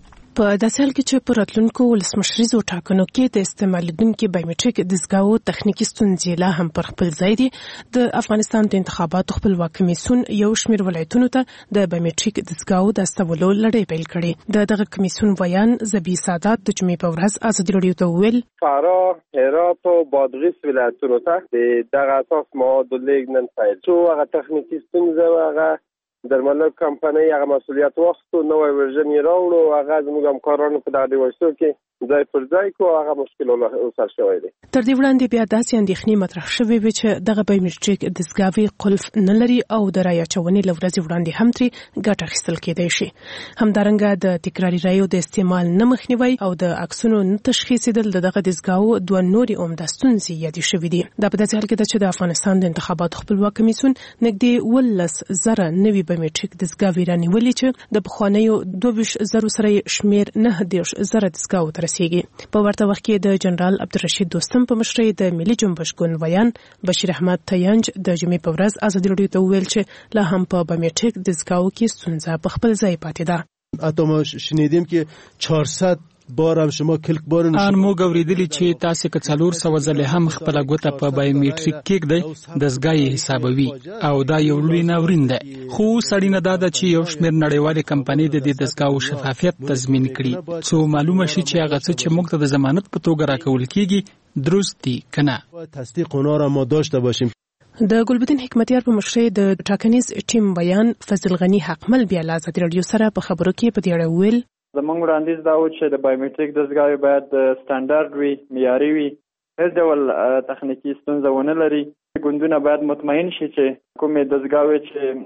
په داسې حال کې چې په راتلونکو ولسمشریزو ټاکنو کې د استعمالیدونکو بایومټریک دستګاو تخنیکی ستونزې لا هم پر خپل ځای دي. د افغانستان د انتخاباتو خپلواک کمیسیون یو شمېر ولایتونو ته د بایومټریک دستګاو د استولو لړۍ پیل کړې. دغه کمیسیون ویان زبی سادات د جمعې په ورځ ازادي رادیو ته ویل فراه، هرات او بادغیس ولایتونو ته دغه اساس مواد لیگ نن پیل شو. هغه تخنیکی ستونزې هغه درملو کمپنۍ هغه مسؤلیت واخیستو، نوې ورژن یې راوړو. هغه زموږ همکارانو په دغه ډیوایسو کې ځای پر ځای کو هغه مشکل وسر شوی دی. تر دې وړاندې بیا داسې اندېښنې مطرح شوې وې چې دغه بایومټریک دستګاوې قلف نه لري او د رایې اچونې له ورځې وړاندې هم ترې ګټه اخیستل کېدای شي. همدارنګه د تکراري رایو د استعمال نه مخنیوی او د عکسونو نه تشخیصېدل دغه دستګاو دوه نورې عمده ستونزې یادې شوې دي. دا په داسې حال کې ده چې د افغانستان د انتخاباتو خپلواک کمیسیون نږدې 11,000 نوي بایومټریک دستګاوې رانیولې چې د پخوانیو 22,000 سره شمېر 9,000 دستګاو ته رسیږي. په ورته وخت کې د جنرال عبدالرشید دوستم په مشرۍ د ملي جنبش ګوند ویان بشیر احمد تینج د جمعې په ورځ ازادي رادیو ته ویل چې لا هم په بایومټریک دستګاو کې ستونزه په خپل ځای پاتې ده. حتی ما شنیدیم که 400 بار هم شما کلک بار ان موږ اوریدلی چې تاسو که 400 ځله هم خپل غوته په بایومټریک کې کېږدئ دستګاه حسابوي او دا یو لوی ناورین ده. خو سړی نه دا چې یو شمېر نړیوالې کمپنۍ د دې دستګاو شفافیت تضمین کړي څو معلومه شي چې هغه څه چې موږ ته د ضمانت په توګه راکول کېږي درست دي کنه. تصدیق اونا را ما داشته باشیم. د ګلبدین حکمتیار په مشرۍ د ټاکنیز ټیم بیان فضل غنی حقمل بیا له ازادي رادیو سره په خبرو کې په دې اړه ویل زموږ وړاندیز دا و چې د بایومټریک دستګاوې باید سټانډارډ وي، معیاري وي، هیڅ ډول تخنیکي ستونزه ونه لري. ګوندونه باید مطمئن شي چې کومې دستګاوې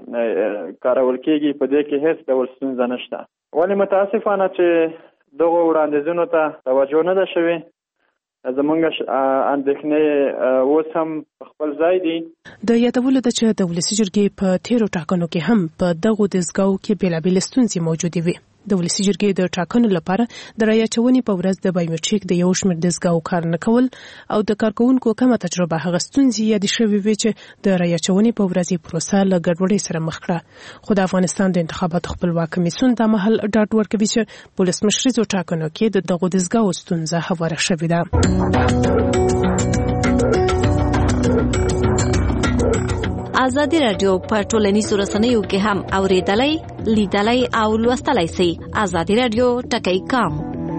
چې کارول کېږي په دې کې هیڅ ډول ستونزه نشته. ولې متاسفانه چې دغه وړاندیزونو ته توجه نه ده شوې. زمونږ اندېښنې اوس هم خپل ځای دي. د یادولو ده چې د ولسي جرګې په تیرو ټاکنو کې هم په دغو دستګاوو کې بېلابېلې ستونزې موجودې وي. د ولسي جرګې د ټاکنو لپاره د رایې اچونې په ورځ د بایومټریک د یو شمېر دستګاو کار نه کول او د کارکوونکو کمه تجربه هغه ستونزې یادې شوې وې چې د رایې اچونې په ورځ پروسه له ګډوډۍ سره مخ کړه. خو د افغانستان د انتخاباتو خپلواک کمیسیون دا مهال ډاډ ورکوي چې په ولسمشریزو ټاکنو کې د دغو دستګاو ستونزه هواره شوې ده. ازادي رادیو په ټولنیزو رسنیو کې هم اوریدلای، لیدلای او لوستلای شئ. ازادي رادیو ټکی کام.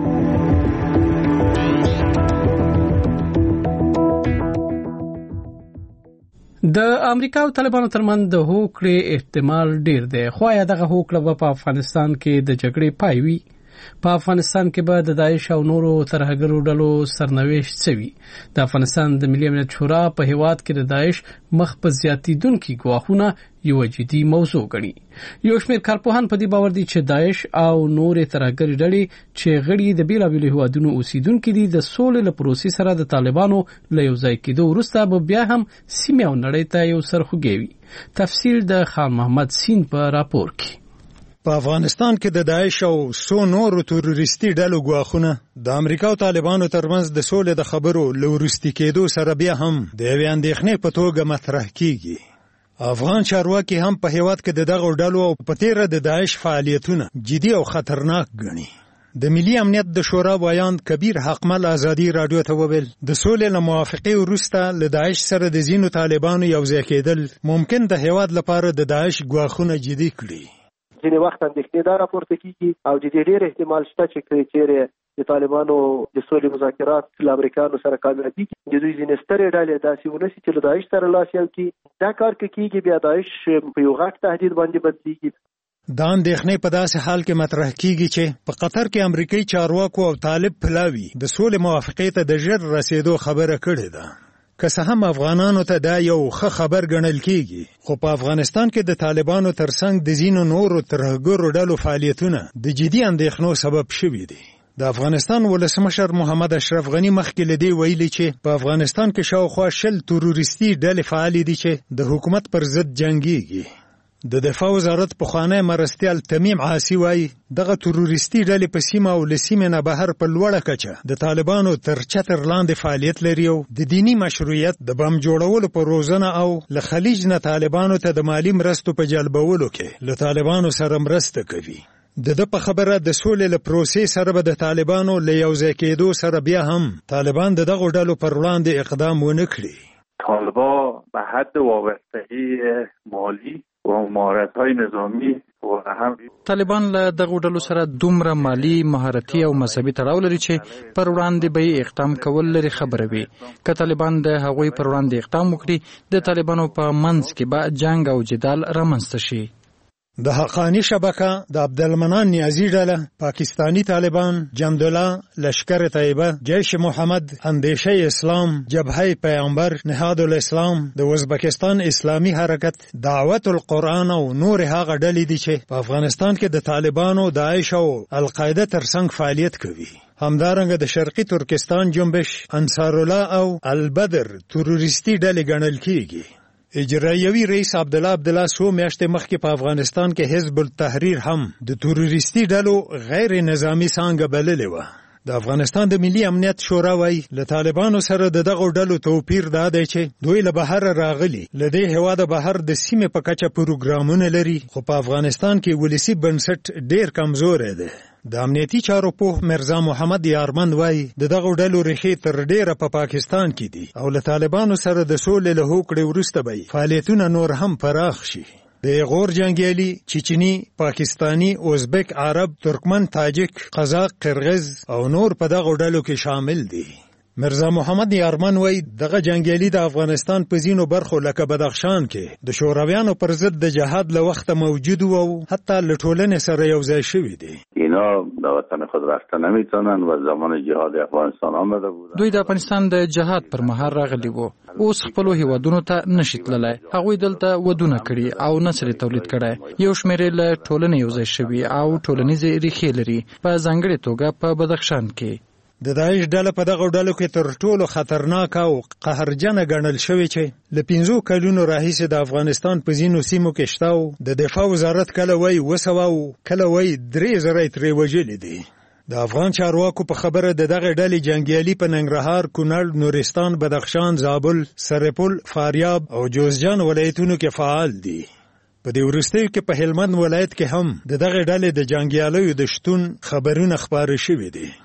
د امریکا او طالبانو ترمنځ د هوکړې احتمال ډیر دی، خو یا دغه هوکړه په افغانستان کې د جګړې پای وي. په افغانستان کې به د داعش او نورو ترهګرو ډلو سرنوشت سوي. د افغانستان د ملي امنیت شورا په هیواد کې د داعش مخ په زیاتیدونکو ګواښونه یو جدي موضوع ګڼي. یو شمېر کارپوهان په دې باور دي چې داعش او نورې ترهګرې ډلې چې غړي د بیلابیلو هیوادونو اوسیدونکو دي د سولې له پروسې سره د طالبانو له یو ځای کېدو وروسته به بیا هم سیمه او نړۍ ته یو سرخوږی وي. تفصیل د خان محمد سین په راپور کې. په افغانستان کې د داعش او سو نورو تروریستي ډلو ګواښونه د امریکا او طالبانو ترمنځ د سولې د خبرو لورستي کېدو سره بیا هم د یوې اندېښنې په توګه مطرح کیږي. افغان چارواکي هم په هیواد کې د دغو ډلو او په تیره د داعش فعالیتونه جدي او خطرناک ګڼي. د ملي امنیت د شورا وایان کبیر حقمل ازادي رادیو ته وویل د سولې له موافقې وروسته له داعش سره د ځینو طالبانو یو ځای کېدل ممکن د هیواد لپاره د داعش ګواښونه جدي کړي. ځینې وخت اندېښنې دا راپورته کیږي او د دې ډېر احتمال شته چې چیرې د طالبانو د سولې مذاکرات له امریکایانو سره کامیابي د دوی ځینې سترې ډلې داسې ونشي چې له داعش سره لاس یو کړي. دا کار کېږي بیا داعش په یو غټ تهدید باندې بدلېږي. دا اندېښنې په داسې حال کې مطرح کیږي چې په قطر کې امریکایي چارواکو او طالب پلاوي د سولې موافقې ته د ژر رسیدو خبره کړې ده. که څه هم افغانانو ته دا یو ښه خبر ګڼل کیږي، خو په افغانستان کې د طالبانو ترڅنګ د ځینو نورو ترهګرو ډلو فعالیتونه د جدي اندېښنو سبب شوي دي. د افغانستان ولسمشر محمد اشرف غنی مخکې له دې ویلي چې په افغانستان کې شاوخوا 10 تروریستي ډلې فعالې دي چې د حکومت پر ضد جنګيږي. د دفاع وزارت پخوانی مرستیال تمیم عاصی وایي دغه تروریستي ډلې په سیمه او له سیمې نه بهر په لوړه کچه د طالبانو تر چتر لاندې فعالیت لري او د دینی مشروعیت د بم جوړولو په روزنه او له خلیج نه طالبانو ته د مالی مرستو په جلبولو کې له طالبانو سره مرسته کوي. د په خبره د سولې له پروسې سره به د طالبانو له یو ځای کېدو سره بیا هم طالبان دغه ډلو پر وړاندې اقدام ونه کړي. طالبان به حد وابستگی مالی و مهارت‌های نظامی و هم طالبان له دغه ډلو سره دومره مالی، مهارتي او مذهبي تړاو لري چې پر وړاندې به اقدام کول لري خبره وي. که طالبان د هغوی پر وړاندې اقدام وکړي د طالبانو په منځ کې به جنگ او جدال رامنځته شي. د حقانی شبکه د عبدالمنان نیازی ډله، پاکستانی طالبان، جندوله، لشکر طیبه، جیش محمد، اندیشه اسلام، جبهه پیامبر، نهاد الاسلام، د ازبکستان اسلامی حرکت، دعوت القرآن او نور هغه ډلې دي چې په افغانستان کې د طالبانو، داعش او القاعده ترڅنګ فعالیت کوي. همدارنګه د شرقي ترکستان جنبش، انصار الله او البدر تروریستي ډلې ګڼل کیږي. اجرایوي رئیس عبدالله سو میاشتې مخکې په افغانستان کې حزب التحریر هم د تروریستي ډلو غیر نظامی څانګه بللې وه. د افغانستان د ملي امنیت شورا وایي له طالبانو سره د دغو ډلو توپیر دا دی چې دوی له بهر راغلي، له دې هېواده بهر د سیمې په کچه پروګرامونه لري، خو په افغانستان کې ولسي بنسټ ډیر کمزوری دی. د امنیتي چارو پوه مرزا محمد یارمن وایي د دغو ډلو ریښې تر ډیره په پاکستان کې دي او له طالبانو سره د سولې له هوکړې وروسته به فعالیتونه نور هم پراخ شي. د غور جنگیالي، چچني، پاکستانی، ازبک، عرب، ترکمن، تاجک، قزاق، قرغیز او نور په دغو ډلو کې شامل دي. مرزا محمد یارمن وایي دغه جنگیالي د افغانستان په ځینو برخو لکه بدخشان کې د شورویانو پر ضد د جهاد له وخته موجود وو او حتی له ټولنې سره یو ځای شوي دي. اینا به وطن خود رفته نمیتونن و زمان جهاد افغانستان آمده بودن. دوی د افغانستان د جهاد پر مهال راغلي وو، اوس خپل هیوادونو ته نشي تللی. هغوی دلته ودونه کړي او نسل تولید کړي. یو شمېر له ټولنې یو ځای شوي او ټولنیزې ریښې لري، په ځانګړې توګه په بدخشان کې. د داعش ډله په دغه ډلو کې تر ټولو خطرناک او قهرجنه ګڼل شوې چې له 5 کلونو راهیسې د افغانستان په ځینو سیمو کې شته او د دفاع وزارت کله وایي 200 او کله وایي 3000 ترې وژلي دي. د افغان چارواکو په خبره د دغه ډلې جنگیالي په ننګرهار، کونړ، نورستان، بدخشان، زابل، سرپل، فاریاب او جوزجان ولایتونو کې فعال دي. په دې وروستیو کې په هلمند ولایت کې هم د دغه ډلې د جنگیالیو د شتون خبرونه خپاره شوي دي.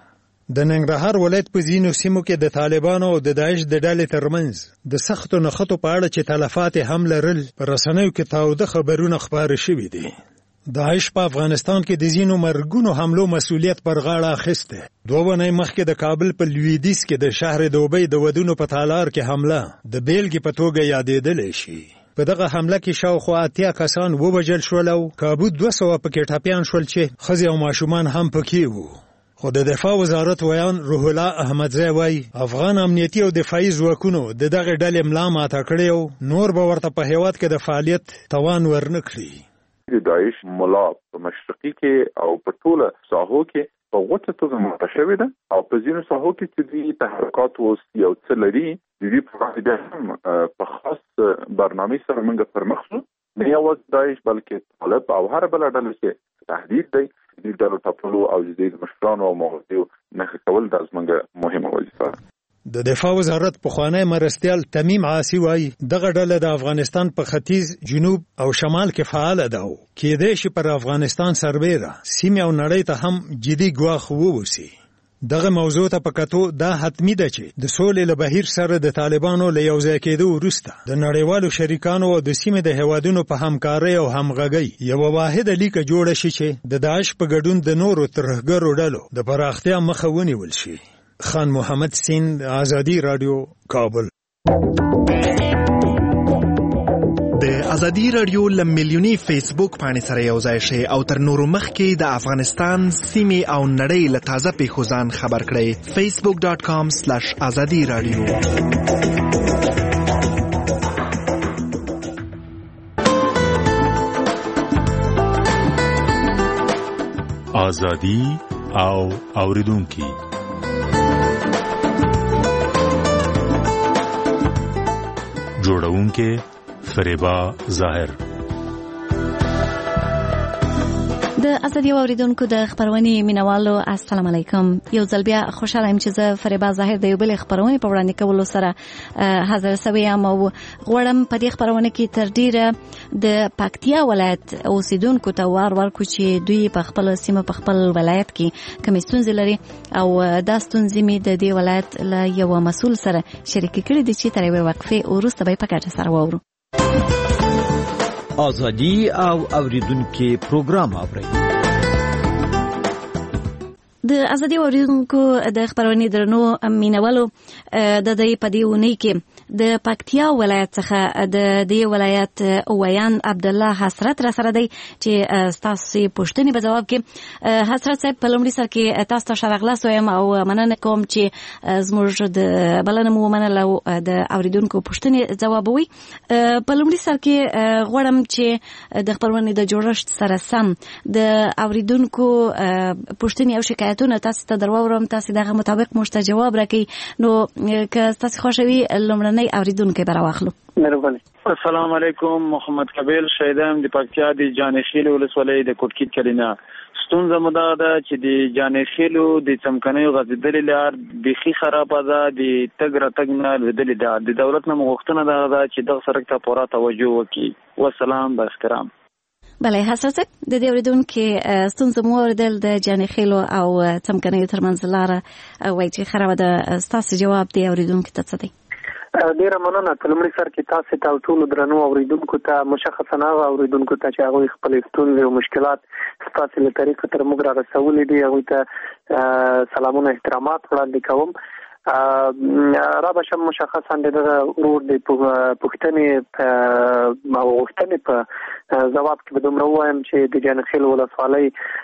د ننګرهار ولایت په ځینو سیمو کې د طالبانو او د داعش د ډلې ترمنځ د سختو نښتو په اړه چې تلفات هم لرل په رسنیو کې تاوده خبرونه خپاره شوي دي. داعش په افغانستان کې د ځینو مرګونو حملو مسؤلیت پر غاړه اخیسته. 2 ونې مخکې د کابل په لویدیځ کې د شهر دوبۍ د ودونو په تالار کې حمله د بیلګې په توګه یادېدلی شي. په دغه حمله کې شاوخوا 80 کسان ووژل شول او کابو 200 پکې ټپیان شول چې ښځې او ماشومان هم پکې وو. خو د دفاع وزارت ویان روح الله احمدزی وایي افغان امنیتي او دفاعي ځواکونو د دغه ډلې ملا ماته کړې او نور به ورته په هیواد کې د فعالیت توان ورنه کړي. د داعش ملا په مشرقي کې او په ټوله ساحو کې په غوټه توګه ماته شوې ده او په ځینو ساحو کې چې دوی تحرکات اوس یو څه لري د دوی په وړاندې هم په خاص برنامې سره موږ پرمخ ځو. نه یوازې داعش بلکې طالب او هر بله ډله چې تهدید دی د ډلو ټاکلو او د مشرانو او موضوع نښه کول دا زموږ مهمه وظیفه ده. د دفاع وزارت پخوانی مرستیال تمیم عاصي وایي دغه ډله د افغانستان په ختیځ، جنوب او شمال کې فعاله ده او کېدای شي پر افغانستان سربیره سیمې او نړۍ ته هم جدي ګواښ ووسی. دغه موضوع ته په کتو دا حتمی ده چې د سولې له بهیر سره د طالبانو له یوځای کېدو وروسته د نړیوالو شریکانو او د سیمې د هیوادونو په همکارۍ او همغږۍ یوه واحده لیکه جوړه شي چې د داعش په ګډون د نورو ترهګرو ډلو د پراختیا مخه ونیول شي. خان محمد سیند، آزادی رادیو، کابل. د ازادي رادیو لملیونی فیسبوک باندې سره یو ځای شي او تر نورو مخکې د افغانستان سیمې او نړۍ له تازه پیښو ځان خبر کړئ. facebook.com/azadi radio. ازادي او اوریدونکو جوړونکو فریبا ظاهر. د ازادي اوریدونکو د خبرونې مینوالو السلام علیکم. یو ځل بیا خوشاله یم چې زه فریبا ظاهر د یو بل خبرونې په وړاندې کولو سره حاضر شوی یم او غواړم په دې خبرونه کې تر ډیره د پکتیا ولایت اوسیدونکو ته وار ورکړو چې دوی په خپل سیمه په خپل ولایت کې کومې ستونزې لري او دا ستونزې مې د دې ولایت له یو مسؤل سره شریک کړي دي چې تر یوې وقفې وروسته به په ګډه سره واورو. ازادي او اوریدونکو پروګرام اوري. د ازادي اوریدونکو د خبرونې درنو مینوالو د دې په دې ونی کې د پکتیا ولایت څخه د دې ولایت ویان عبد الله حسرت را سره دی چې تاسو پوښتنې په جواب کې حسرت صاحب په لومړي سر کې تاسو ته شرغلاس وایم او مننه کوم چې زموږ د بلنه مو منل او د اوریدونکو پوښتنې ځوابوي. په لومړي سر کې غواړم چې د خبرونې د جوړښت سره سم د اوریدونکو پوښتنې او شکایت تاسو ته درواورم، تاسو دغه مطابق موږ ته جواب راکړئ. نو که تاسو خوښوي لومړنی اوریدونکو به راواخلو. مهرباني. السلام علیکم، محمد کبیر شهیدم د پکتیا د جانخیل ولسوالۍ د کوټکیټ کلینا. ستونزه مو دا ده چې د جانخیلو د څمکنیو غځېدلې لار بیخي خرابه ده، د تګ راتګ نه لوېدلې ده. د دولت نه غوښتنه ده چې دغه سړک ته پوره توجه وکړي. والسلام با احترام. بله حساسه د دې اوریدونکو ستونزه مو اوریدل د جانخیلو او څمکنیو ترمنځ لاره وایي چې خرابه ده. ستاسو جواب دی اوریدونکو ته څه دی؟ ډیره مننه. په لومړي سر کې تاسو ته ټول درنو اوریدونکو ته مشخصا هغه اوریدونکو ته چې هغه خپل ستونزې او مشکلات ستاسو له طریقې تر موږ را رسولې دي هغه ته سلامونه احترامات وړاندې کوم. را بشم مشخصا دغه ورور د پوښتنې او غوښتنې په ځواب کې به دومره ووایم چې د جانخیل ولسوالۍ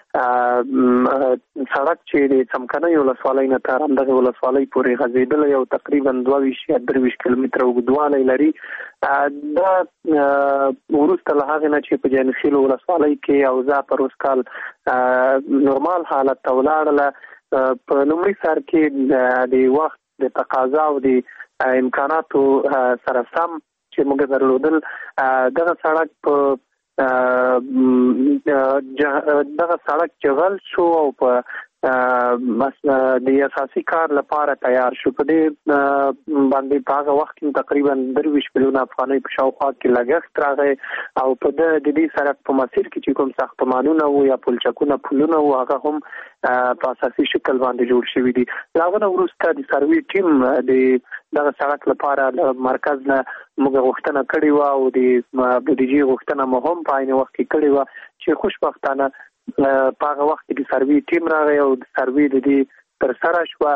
سړک چې د څمکنیو ولسوالۍ نه تر همدغه ولسوالۍ پورې غځېدلی او تقریبا 22 یا 23 کیلومتره اوږدوالی لري. دا وروسته له هغې نه چې په جانخیل ولسوالۍ کې اوضاع پر اوس کال نورمال حالت ته ولاړله. په لومړي سر کې د وخت د تقاضا او د امکاناتو سره سم چې موږ درلودل دغه سړک جغل شو او په د اساسي کار لپاره تیار شو. په دې باندې په هغه وخت کې تقریبا 23 میلیون افغانۍ په شاوخوا کې لګښت راغی او په دې سره په مسیر کې چې کوم ساختمانونه وو یا پلچکونه پلونه وو هغه هم په اساسي شکل باندې جوړ شوي دي. لاغونه وروسته د سروي ټیم د دغه سړک لپاره مرکز نه موږ غوښتنه کړې وه او د بودیجې غوښتنه مو هم په عین وخت کې کړې وه چې خوشبختانه په هغه وخت کې د سروي ټیم راغی او د سروي د دې تر سره شوه.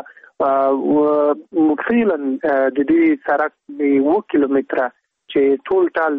فعلا د دې سړک د 2 کیلومتره چې ټول ټال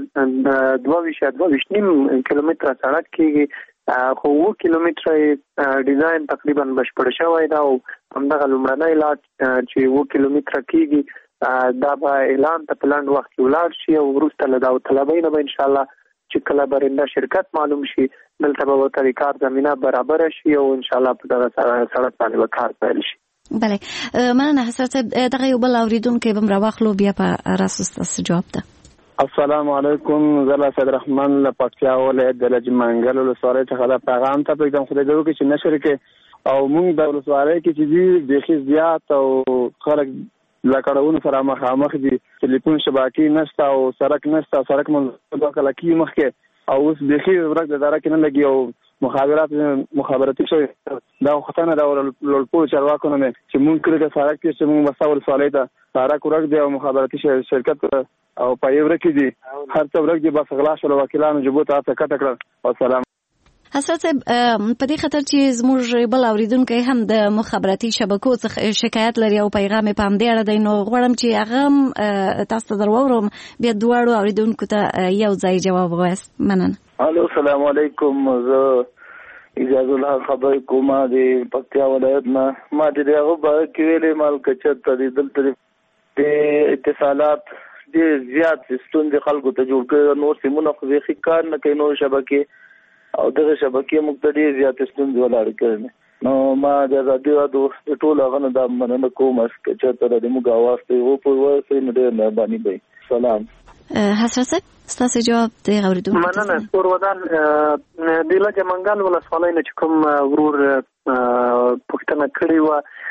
22.5 کیلومتره سړک کېږي خو 2 کیلومتره ډیزاین تقریبا بشپړ شوی دا او همدغه لومړنی لار چې 2 کیلومتره کېږي دا به اعلان ته په لنډ وخت کې ولاړ شي او وروسته له داوطلبۍ نه به انشاءالله چې کله برنده شرکت معلوم شي دلته به ورته کار زمینه برابر شي او انشاءالله په دغه سړک باندې به کار پیل شي. بله مننه حضرت صاحب. دغه یو بل اوریدونکی به راواخلو بیا په راسو ستاسو جواب ده. السلام علیکم. زه سید رحمان له پکتیا ولایت د لجمنګل ولسوالۍ څخه دا پیغام ته پیغام خدای دې وکړي چې نشر کې او موږ د ولسوالۍ کې چې بیخي زیات او خلک لکړهونو سره مخامخ دي. ټلیفون شبکې نشته او سړک نشته. سړک منځ کله کې مخکې او اوس بیخي ورک د دره کې نه لګي او مخابراتي شوی دا وختونه دا لوړپوړو چارواکو نه چې مونږ کړی د سړک چې مونږ بسته ولسوالۍ ته سړک ورک دی او مخابراتي شرکت او پای ورک دي هر څه ورک دي بس غلا شول وکیلانو جبو ته کټ کړل. والسلام. حضرت صاحب په دې خاطر چې زموږ بل اوریدونکي هم د مخابراتي شبکو څخه شکایت لري او پیغام په همدې اړه دی نو غواړم چې هغه تاسو ته درواورم بیا دواړو اوریدونکو ته یو ځای جواب وایست. مننه. الو السلام علیکم. زه اجازه الله خبر کوم د پکتیا ولایت نه. ما د هغه به کې ویلې مال کچت ته دلته د اتصالات ډېر زیات ستونزې خلکو ته جوړ کړي. نور سیمونه خو ځکه کار نه کوي نور شبکې او دغه شبکې موږ ته ډېر زیات ستونزې ولاړې کړې. نو ما د ازادي راډیو د ټولو هغه نه دا مننه کوم چې چېرته د موږ اواز ته وپوهوئ نو ډېر مهرباني به. سلام. حضرت صاحب ستاسو جواب دی اوریدونکو. مننه. کورودان د لجمنګل ولسوالۍ نه چې کوم ورور پوښتنه کړې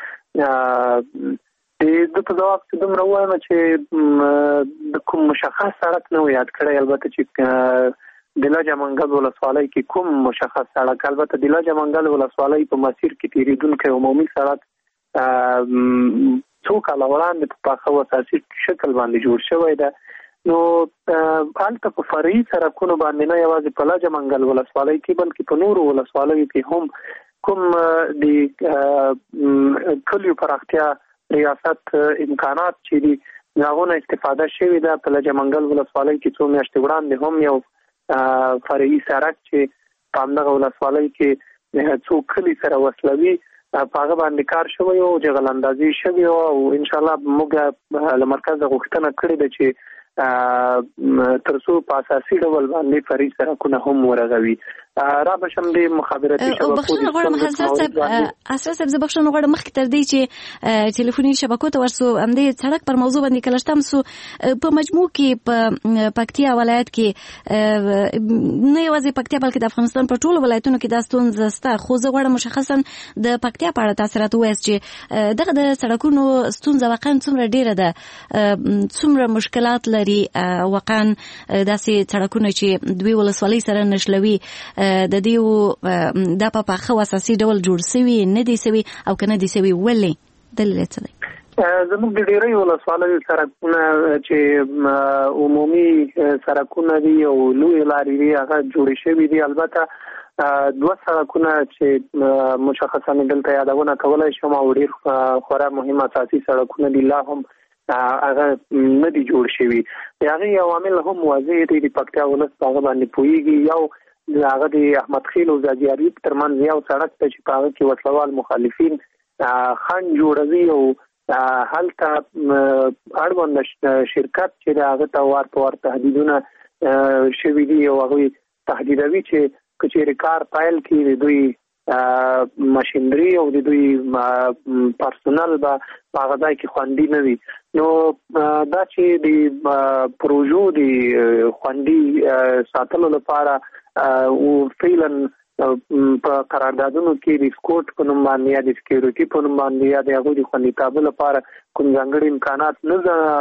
وه د په جواب کې دومره وایم چې د کوم مشخص سړک نه یاد کړی. البته چې د لجمنګل ولسوالۍ کې کوم مشخص سړک البته د لجمنګل ولسوالۍ په مسیر کې تیریدونکی عمومي سړک څو کاله وړاندې په پاخه او اساسي شکل باندې جوړ شوی ده. نو هلته په فرعي سړکونو باندې نه یوازې په لجمنګل ولسوالۍ کې بلکې په نورو ولسوالیو کې هم کوم د کلیو پراختیا ریاست امکانات چې دي هغونه استفاده شوې ده. په لجمنګل ولسوالۍ کې څو میاشتې وړاندې هم یو فرعي سړک چې په همدغه ولسوالۍ کې څو کلي سره وصلوي په هغه باندې کار شوی او جغل اندازي شوی او انشاءالله موږ له مرکزه غوښتنه کړې ده چې ترڅو په اساسي ډول باندې فرعي سړکونه هم ورغوي. را بشم د مخابراتي شبکو بخښنه غواړم حضرت صاحب زه بخښنه غواړم مخکې تر دې چې ټلیفوني شبکو ته ورسو همدې سړک پر موضوع باندې کله شتم سو په مجموع کې په پکتیا ولایت کې نه یوازې پکتیا بلکې د افغانستان په ټولو ولایتونو کې دا ستونزه شته. خو زه غواړم مشخصا د پکتیا په اړه تاسو راته ووایاست چې دغه د سړکونو ستونزه واقعا څومره ډیره ده څومره مشکلات لري واقعا داسې سړکونه چې دوی ولسوالۍ سره نښلوي د دې د په پاخه اساسي ډول جوړ شوی نه دي سوي او کنه دي سوي ولې دلیل څه دی؟ زموږ د ډیری ولسوالیو سړکونه چې عمومي سړکونه دي او لوی لارې دي هغه جوړ شوي دي. البته دوه سړکونه چې مشخصا دلته یادونه کولای شم او ډیر خورا مهم اساسي سړکونه دي لا هم هغه نه دي جوړ شوي. هغه عوامل هم واضح دي. د پکتیا ولس هغه باندې پوهیږي. یو هغه د احمد خیل او زاجیاری ترمنځ یو سړک ته چې په هغه کې وسلوال مخالفین خنډ جوړوي او هلته اړوند شرکت چې هغه ته وار په وار تهدیدونه شوي دي او هغه تهدیدوي چې کچېرې کار پیل کړي دوی ماشینري او د دوی پرسونل به په هغه ځای کې خوندي نه وي. نو دا چې د پروژو د خوندي ساتلو لپاره او فعلا په قراردادونو کې د سکوټ په نوم باندې یا د سکیورټي په نوم باندې یا د هغوی د خوندیتابه لپاره کوم ځانګړي امکانات نه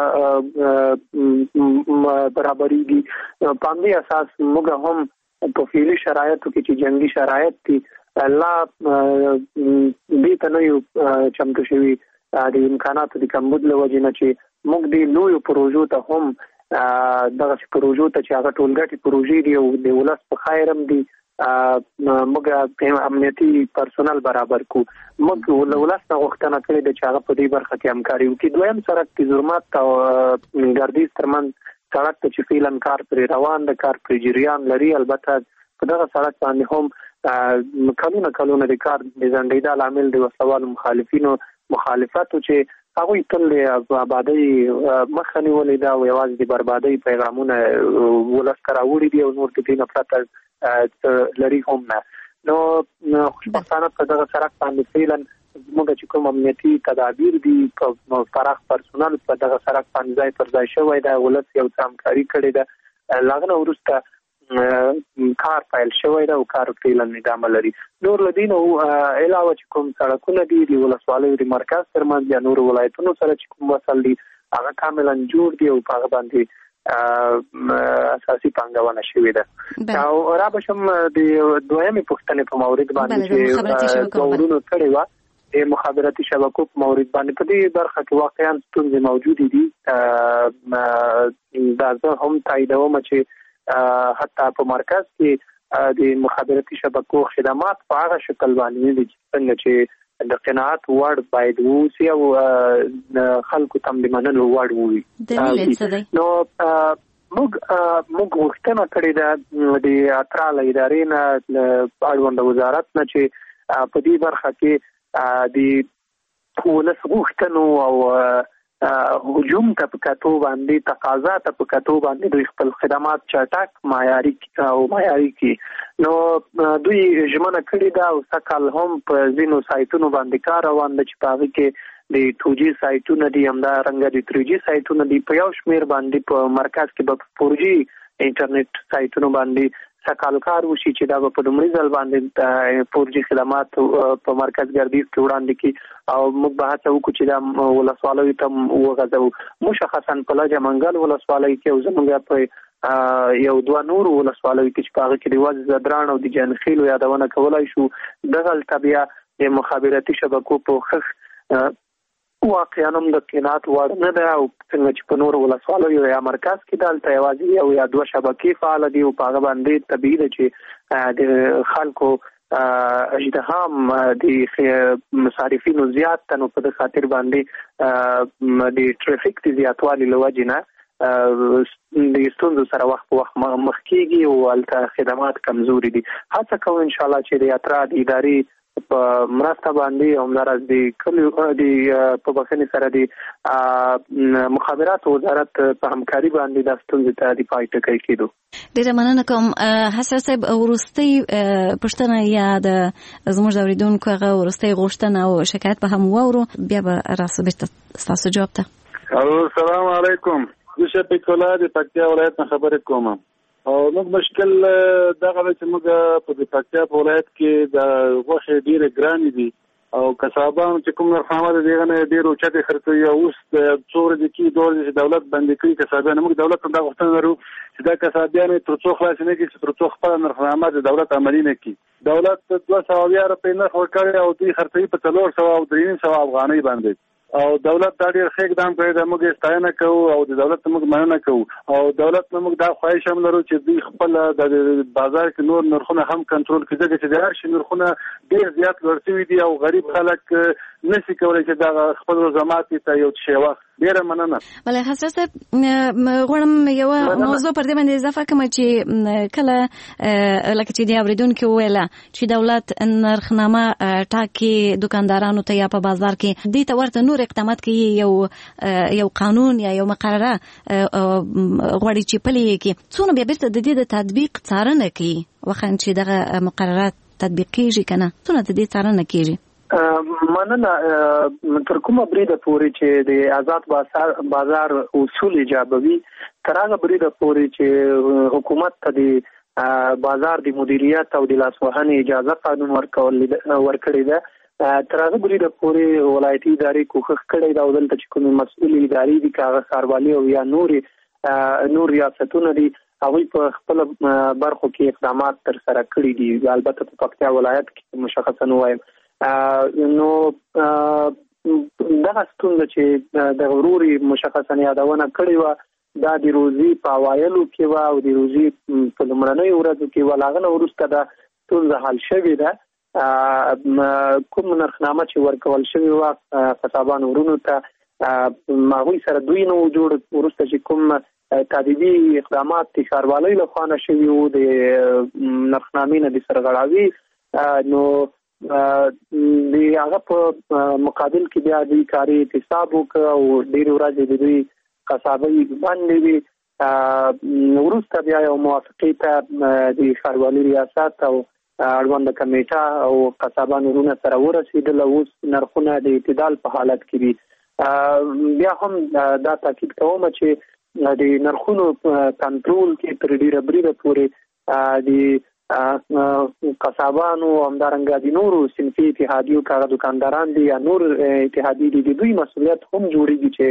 برابرېږي. په همدې اساس موږ هم په فعلي شرایطو کې چې جنګي شرایط دي لا دې ته نه یو چمتو شوي د امکاناتو د کمبود له وجې نه چې موږ د لویو پروژو ته هم دغه پروژو ته چې هغه ټولګټې پروژې دي او د ولس په خیر هم دي موږ امنیتي پرسونل برابر کو. موږ ولس نه غوښتنه کړې ده چې هغه په دې برخه کې همکاري وکړي. دویم سړک د زرمت او ګردیز ترمنځ سړک ته چې فعلا کار پرې روان ده، کار پرې جریان لري. البته په دغه سړک باندې هم کلونه د کار د ځنډېدا لامل د وسلوالو مخالفینو مخالفتو چې هغوی تل د آبادۍ مخه نیولې ده او یوازې د بربادۍ پیغامونه ولس ته راوړي دي او نور د دې نه پرته لري هم نه. نو خوشبختانه په دغه سړک باندې فعلا زموږ چې کوم امنیتي تدابیر دي په پراخ پرسونل په دغه سړک باندې ځای پر ځای شوی ده. ولس یو څه همکاري کړې ده. له هغه نه وروسته کار پیل شوی ده او کار فعلا ادامه لري. نور له دې نه علاوه چې کوم سړکونه دي د ولسوالیو د مرکز ترمنځ یا نور ولایتونو سره چې کوم وصل دي هغه کاملا جوړ دي او په هغه باندې اساسي پانګونه شوې ده. او را بشم د دویمې پوښتنې په مورد باندې چې ورونو کړی و د مخابراتي شبکو په مورد باندې په دې برخه کې واقعا ستونزې موجودې دي. دا زه هم تاییدوم چې حتی په مرکز کې د مخابراتي شبکو خدمات په هغه شکل باندې دي څنګه چې د قناعت وړ باید ووسي او خلکو ته د منلو وړ وي. نو موږ غوښتنه کړې ده د اترا له ادارې نه اړوند وزارت نه چې په دې برخه کې د ولس غوښتنو او هجوم ته په کتو باندې تقاضا ته په کتو باندې دوی خپل خدمات چټک معیاري کړي. نو دوی ژمنه کړې ده او سکهال هم په ځینو سایټونو باندې کار روان ده چې په هغه کې د 2G سایټونه دي، همدارنګه د 3G سایټونه دي. په یو شمېر باندې په مرکز کې به 4G انټرنیټ سایټونو باندې سکهال کار وشي چې دا به په لومړي ځل باندې 4G خدمات په مرکز ګردیز کې وړاندې کړي او موږ به هڅه وکړو چې دا ولسوالیو ته وغځوو. مشخصا په لجه منګل ولسوالۍ کې او زموږ په یو دوه نورو ولسوالیو کې چې په هغه کې د وزې زدران او د جانخیلو یادونه کولی شو. دغلته بیا د مخابراتي شبکو پوښښ واقعا هم د قناعت وړ نه ده او څنګه چې په نورو ولسوالیو یا مرکز کې دلته یوازې یو یا دوه شبکې فعاله دي او په هغه باندې طبیعي ده چې د خلکو اجتهام د مصارفینو زیات نو په دې خاطر باندې د ټریفیک د زیاتوالي له وجې نه د ستونزو سره وخت په وخت مخ کېږي او هلته خدمات کمزوري دي. هڅه کوو انشاءالله چې د اترا د ادارې په مرسته باندې همداراز د کلیو د په بخښنې سره د مخابراتو وزارت په همکاري باندې د ستونزې ته د پای ټکی کېدو. ډېره مننه کوم. حسن صاحب وروستۍ پوښتنه یا د زموږ د اورېدونکو هغه وروستۍ غوښتنه او شکایت به هم واورو بیا به راسو بیرته ستاسو جواب ته. السلام علیکم. زه شفیق الله د پکتیا ولایت نه خبرې کوم. او موږ مشکل دغه چې موږ په پکتیا په ولایت کې د غوښې ډېرې ګرانې دي او کسابان چې کوم نرخنامه ده دغه نه ډېر اوچتې خرڅوي او اوس د څو ورځې کې چې دولت بندي کړي کسابیان. موږ دولت ته دا غوښتنه لرو چې دا کسابیان تر څو خلاص نه کړي چې تر څو خپله نرخنامه د دولت عملي نه کړي. دولت 200 روپۍ نرخ ورکړی او دوی خرڅوي په 400 او 300 افغانۍ باندې او دولت دا ډېر ښه اقدام کړی دی. موږ یې ستاینه کوو او د دولت موږ مننه کوو او دولت نه موږ دا خواهش هم لرو چې دوی خپل د بازار کې نور نرخونه هم کنټرول کړي ځکه چې د هر شي نرخونه ډېر زیات لوړ شوي دي او غریب خلک نشي کولی چې دا خپل روزمات ته یو شی واخلي. ډېره مننه. بله حسن صاحب غواړم یوه موضوع پر دې باندې اضافه کړم چې کله لکه چې د اورېدونکي وویله چې دولت نرخنامه ټاکي دوکاندارانو ته یا په بازار کې دې ته ورته نور اقدامات کوي یو قانون یا یو مقرره غواړي چې پلي یې کړي څونه بیا بیرته د دې د تطبیق څارنه کوي وخت چې دغه مقررات تطبیق کېږي که نه څونه د دې څارنه کېږي؟ مننه. تر کومه بریده پورې چې د آزاد بازار اصول ایجابوي تر هغه بریده پورې چې حکومت ته د بازار د مدیریت او د لاسوهنې اجازه قانون ورکړی ده. تر هغه پورې د پورې ولایتي ادارې کوښښ کړی دا دلته چې کوم مسؤل ادارې دي کاغه ښاروالي او یا نور ریاستونه دي هغوی په خپل برخو کې اقدامات تر سره کړي دي. البته په پکتیا ولایت کې مشخصا وایم نو دغه ستونزه چې د غروري مشخصا یادونه کړې وه دا د روزي په اوایلو کې وه او د روزي په لومړنیو ورځو کې وه. له هغه نه وروسته دا ستونزه حل شوې ده. کوم نرخنامه چې ورکول شوې وه قصابانو ورونو ته هغوی سره دوی نه و جوړ. وروسته چې کوم تادیبي اقدامات د ښاروالۍ لخوا نه شوي وو د نرخنامې نه د سرغړاوي نو د هغه په مقابل کې بیا دوی کاري احتساب وکړ او ډېرې ورځې د دوی قصابۍ بندې وي. وروسته بیا یو موافقې ته د ښاروالي ریاست او اړونده کمیټه او قصابانو ورونه سره ورسېدل. اوس نرخونه د اعتدال په حالت کې دي. بیا هم دا تاکید کوم چې د نرخونو کنټرول کې تر ډیره بریده پورې د قصابانو همدارنګه د نورو صنفي اتحادیو کاغه دکانداران دي یا نور اتحادیې دي د دوی مسؤلیت هم جوړیږي چې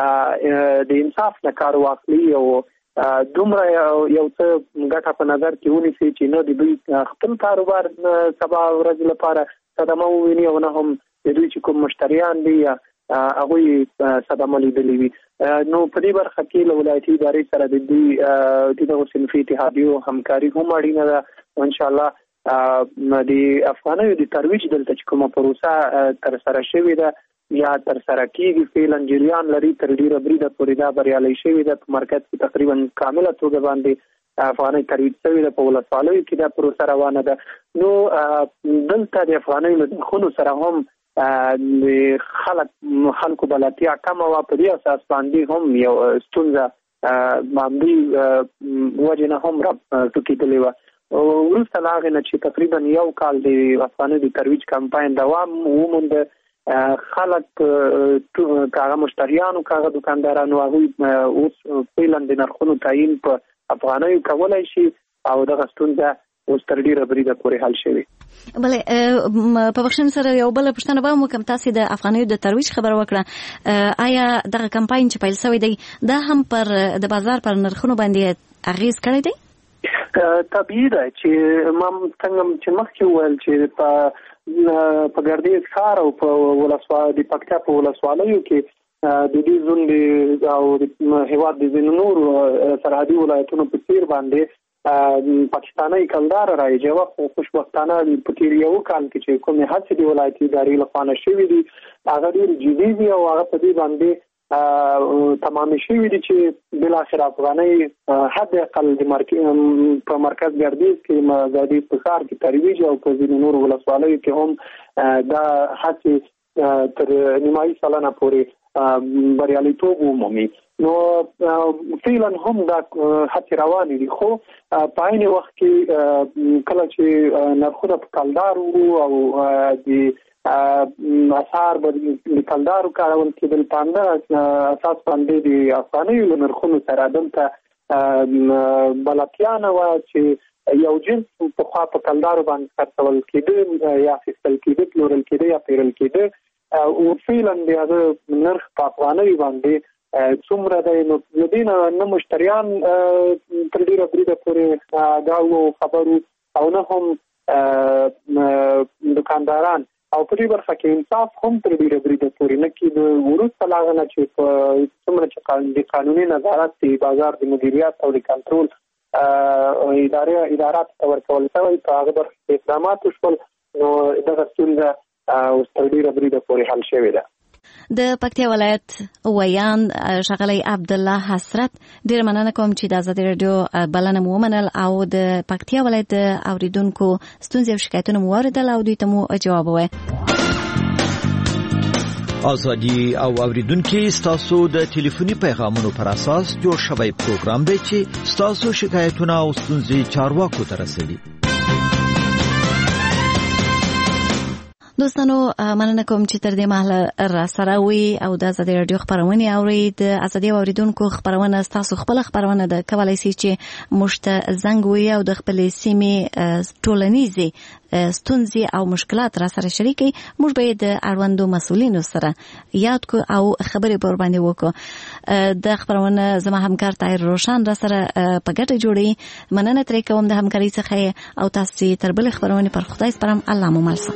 د انصاف نه کار واخلي او دومره یو څه ګټه په نظر کې ونیسي چې نه د دوی خپل کاروبار سبا ورځ لپاره صدمه وویني او نه هم د دوی چې کوم مشتریان دي یا هغوی صدمه لیدلې وي. نو په دې برخه کې له ولایتي ادارې سره د دغو صنفي اتحادیو همکاري هم اړینه ده. انشاءالله د افغانیو د ترویج دلته چې کومه پروسه تر سره شوې ده یا تر سره کېږي فعلا جریان لري تر ډیره بریده پورې دا بریالۍ شوې ده. په مرکز کې تقریبا کامله توګه باندې افغانۍ ترویج شوې ده. په ولسوالیو کې دا پروسه روانه ده. نو دلته د افغانیو له نرخونو سره هم د خلکو بلدتیا کمه وه. په دې اساس باندې هم یو ستونزه معمولي وجې نه هم راټوکېدلې وه. وروسته له هغې نه چې تقریبا یو کال د افغانیو د ترویج کمپاین دوام ومونده خلک کاغه مشتریانو کاغه دکاندارانو هغوی اوس فعلا د نرخونو تعیین په افغانیو کولی شي او دغه ستونزه اوس تر ډیره بریده پورې حل شوې. بله په بخښنې سره یو بله پوښتنه به هم وکړم. تاسې د افغانیو د ترویج خبره وکړه. آیا دغه کمپاین چې پیل شوی دی دا هم پر د بازار پر نرخونو باندې اغیز کړی دی؟ طبیعي ده چې ما څنګه چې مخکې وویل چې په ګردیز ښار او په د پکتیا په ولسوالیو کې د دې زون او د هېواد د ځینو نورو سرحدي ولایتونو په څېر باندې پاکستاني کلدار رایجه وه. خو خوشبختانه په تېر یو کال کې چې کومې هڅې د ولایتي ادارې لخوا نه شوي دي هغه ډېرې جدي دي او هغه په دې باندې تمامې شوي دي چې بالاخره افغانۍ حد اقل په مرکز ګردیز کې مزادي په ښار کې ترویج او په ځینو نورو ولسوالیو کې هم دا هڅې تر نیمایي سلنه پورې بریالیتوب ومومي. نو فعلا هم دا هڅې روانې دي. خو په عین وخت کې کله چې نرخونه په کلدار وو او د اسعار به د کلدارو کارول کېدل په همدغه اساس باندې د افغانیو له نرخونو سره دلته بلدتیا نه وه چې یو جنس پخوا په کلدارو باندې خرڅول کېده یا اخیستل کېده پلورل کېده یا پیرل کېده او فعلا د هغه نرخ په افغانیو باندې څومره دی نو د دې نه مشتریان تر ډېره بریده پورې آګاه وو خبرو او نه هم دکانداران او په دې برخه کې انصاف هم تر ډېره بریده پورې نه کېده. وروسته له هغه نه چې څومره چې د قانوني نظارت د بازار د مدیریت او د کنټرول ادارات ته ورکول شوی په هغه برخه کې اقدامات وشول نو دغه ستونزه اوس تر ډېره بریده پورې حل شوې ده. د پکتیا ولایت ویان ښاغلی عبدالله حسرت ډېر مننه کوم چې د ازادي راډیو بلنه مو ومنل او د پکتیا ولایت د اوریدونکو ستونزې او شکایتونه مو واوریدل او دوی ته مو جواب ووایه. ازادي او اوریدونکو ستاسو د ټلیفوني پیغامونو پر اساس جوړ شوی پروګرام دی چې ستاسو شکایتونه او ستونزې چارواکو ته رسوي. دوستانو مننه کوم چې تر دې مهاله را سره وي او د ازادي رادیو خبرونه اوري. د ازادي اوریدونکو خبرونه تاسو خپل خبرونه د کولای شي چې مشته زنګ وي او د خپل سیمې ټولنیزي ستونزې او مشکلات را سره شریکي. موږ به د اړوندو مسؤلینو سره یاد کو او خبرې پر باندې وکړو. د خبرونه زما همکار طاهر روشن را سره په ګډه جوړي. مننه ترې کوم د همکارۍ څخه او تاسو تر بل خبرونه پر خدای سپارم. الله مو مل شه.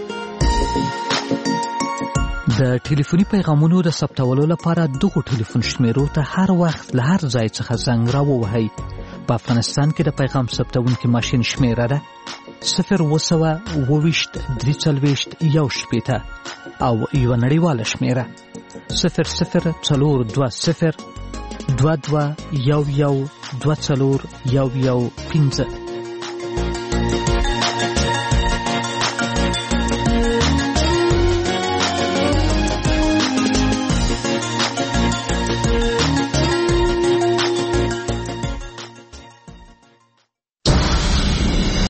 د ټلیفوني پیغامونو د ثبتولو لپاره دغه ټلیفون شمیرو ته هر وخت له هر ځای څخه زنګ راووهئ. په افغانستان کې د پیغام ثبتونکي ماشین شمیره ده 022-340-1 او یو نړیواله شمیره 00-420-22-11-24-15.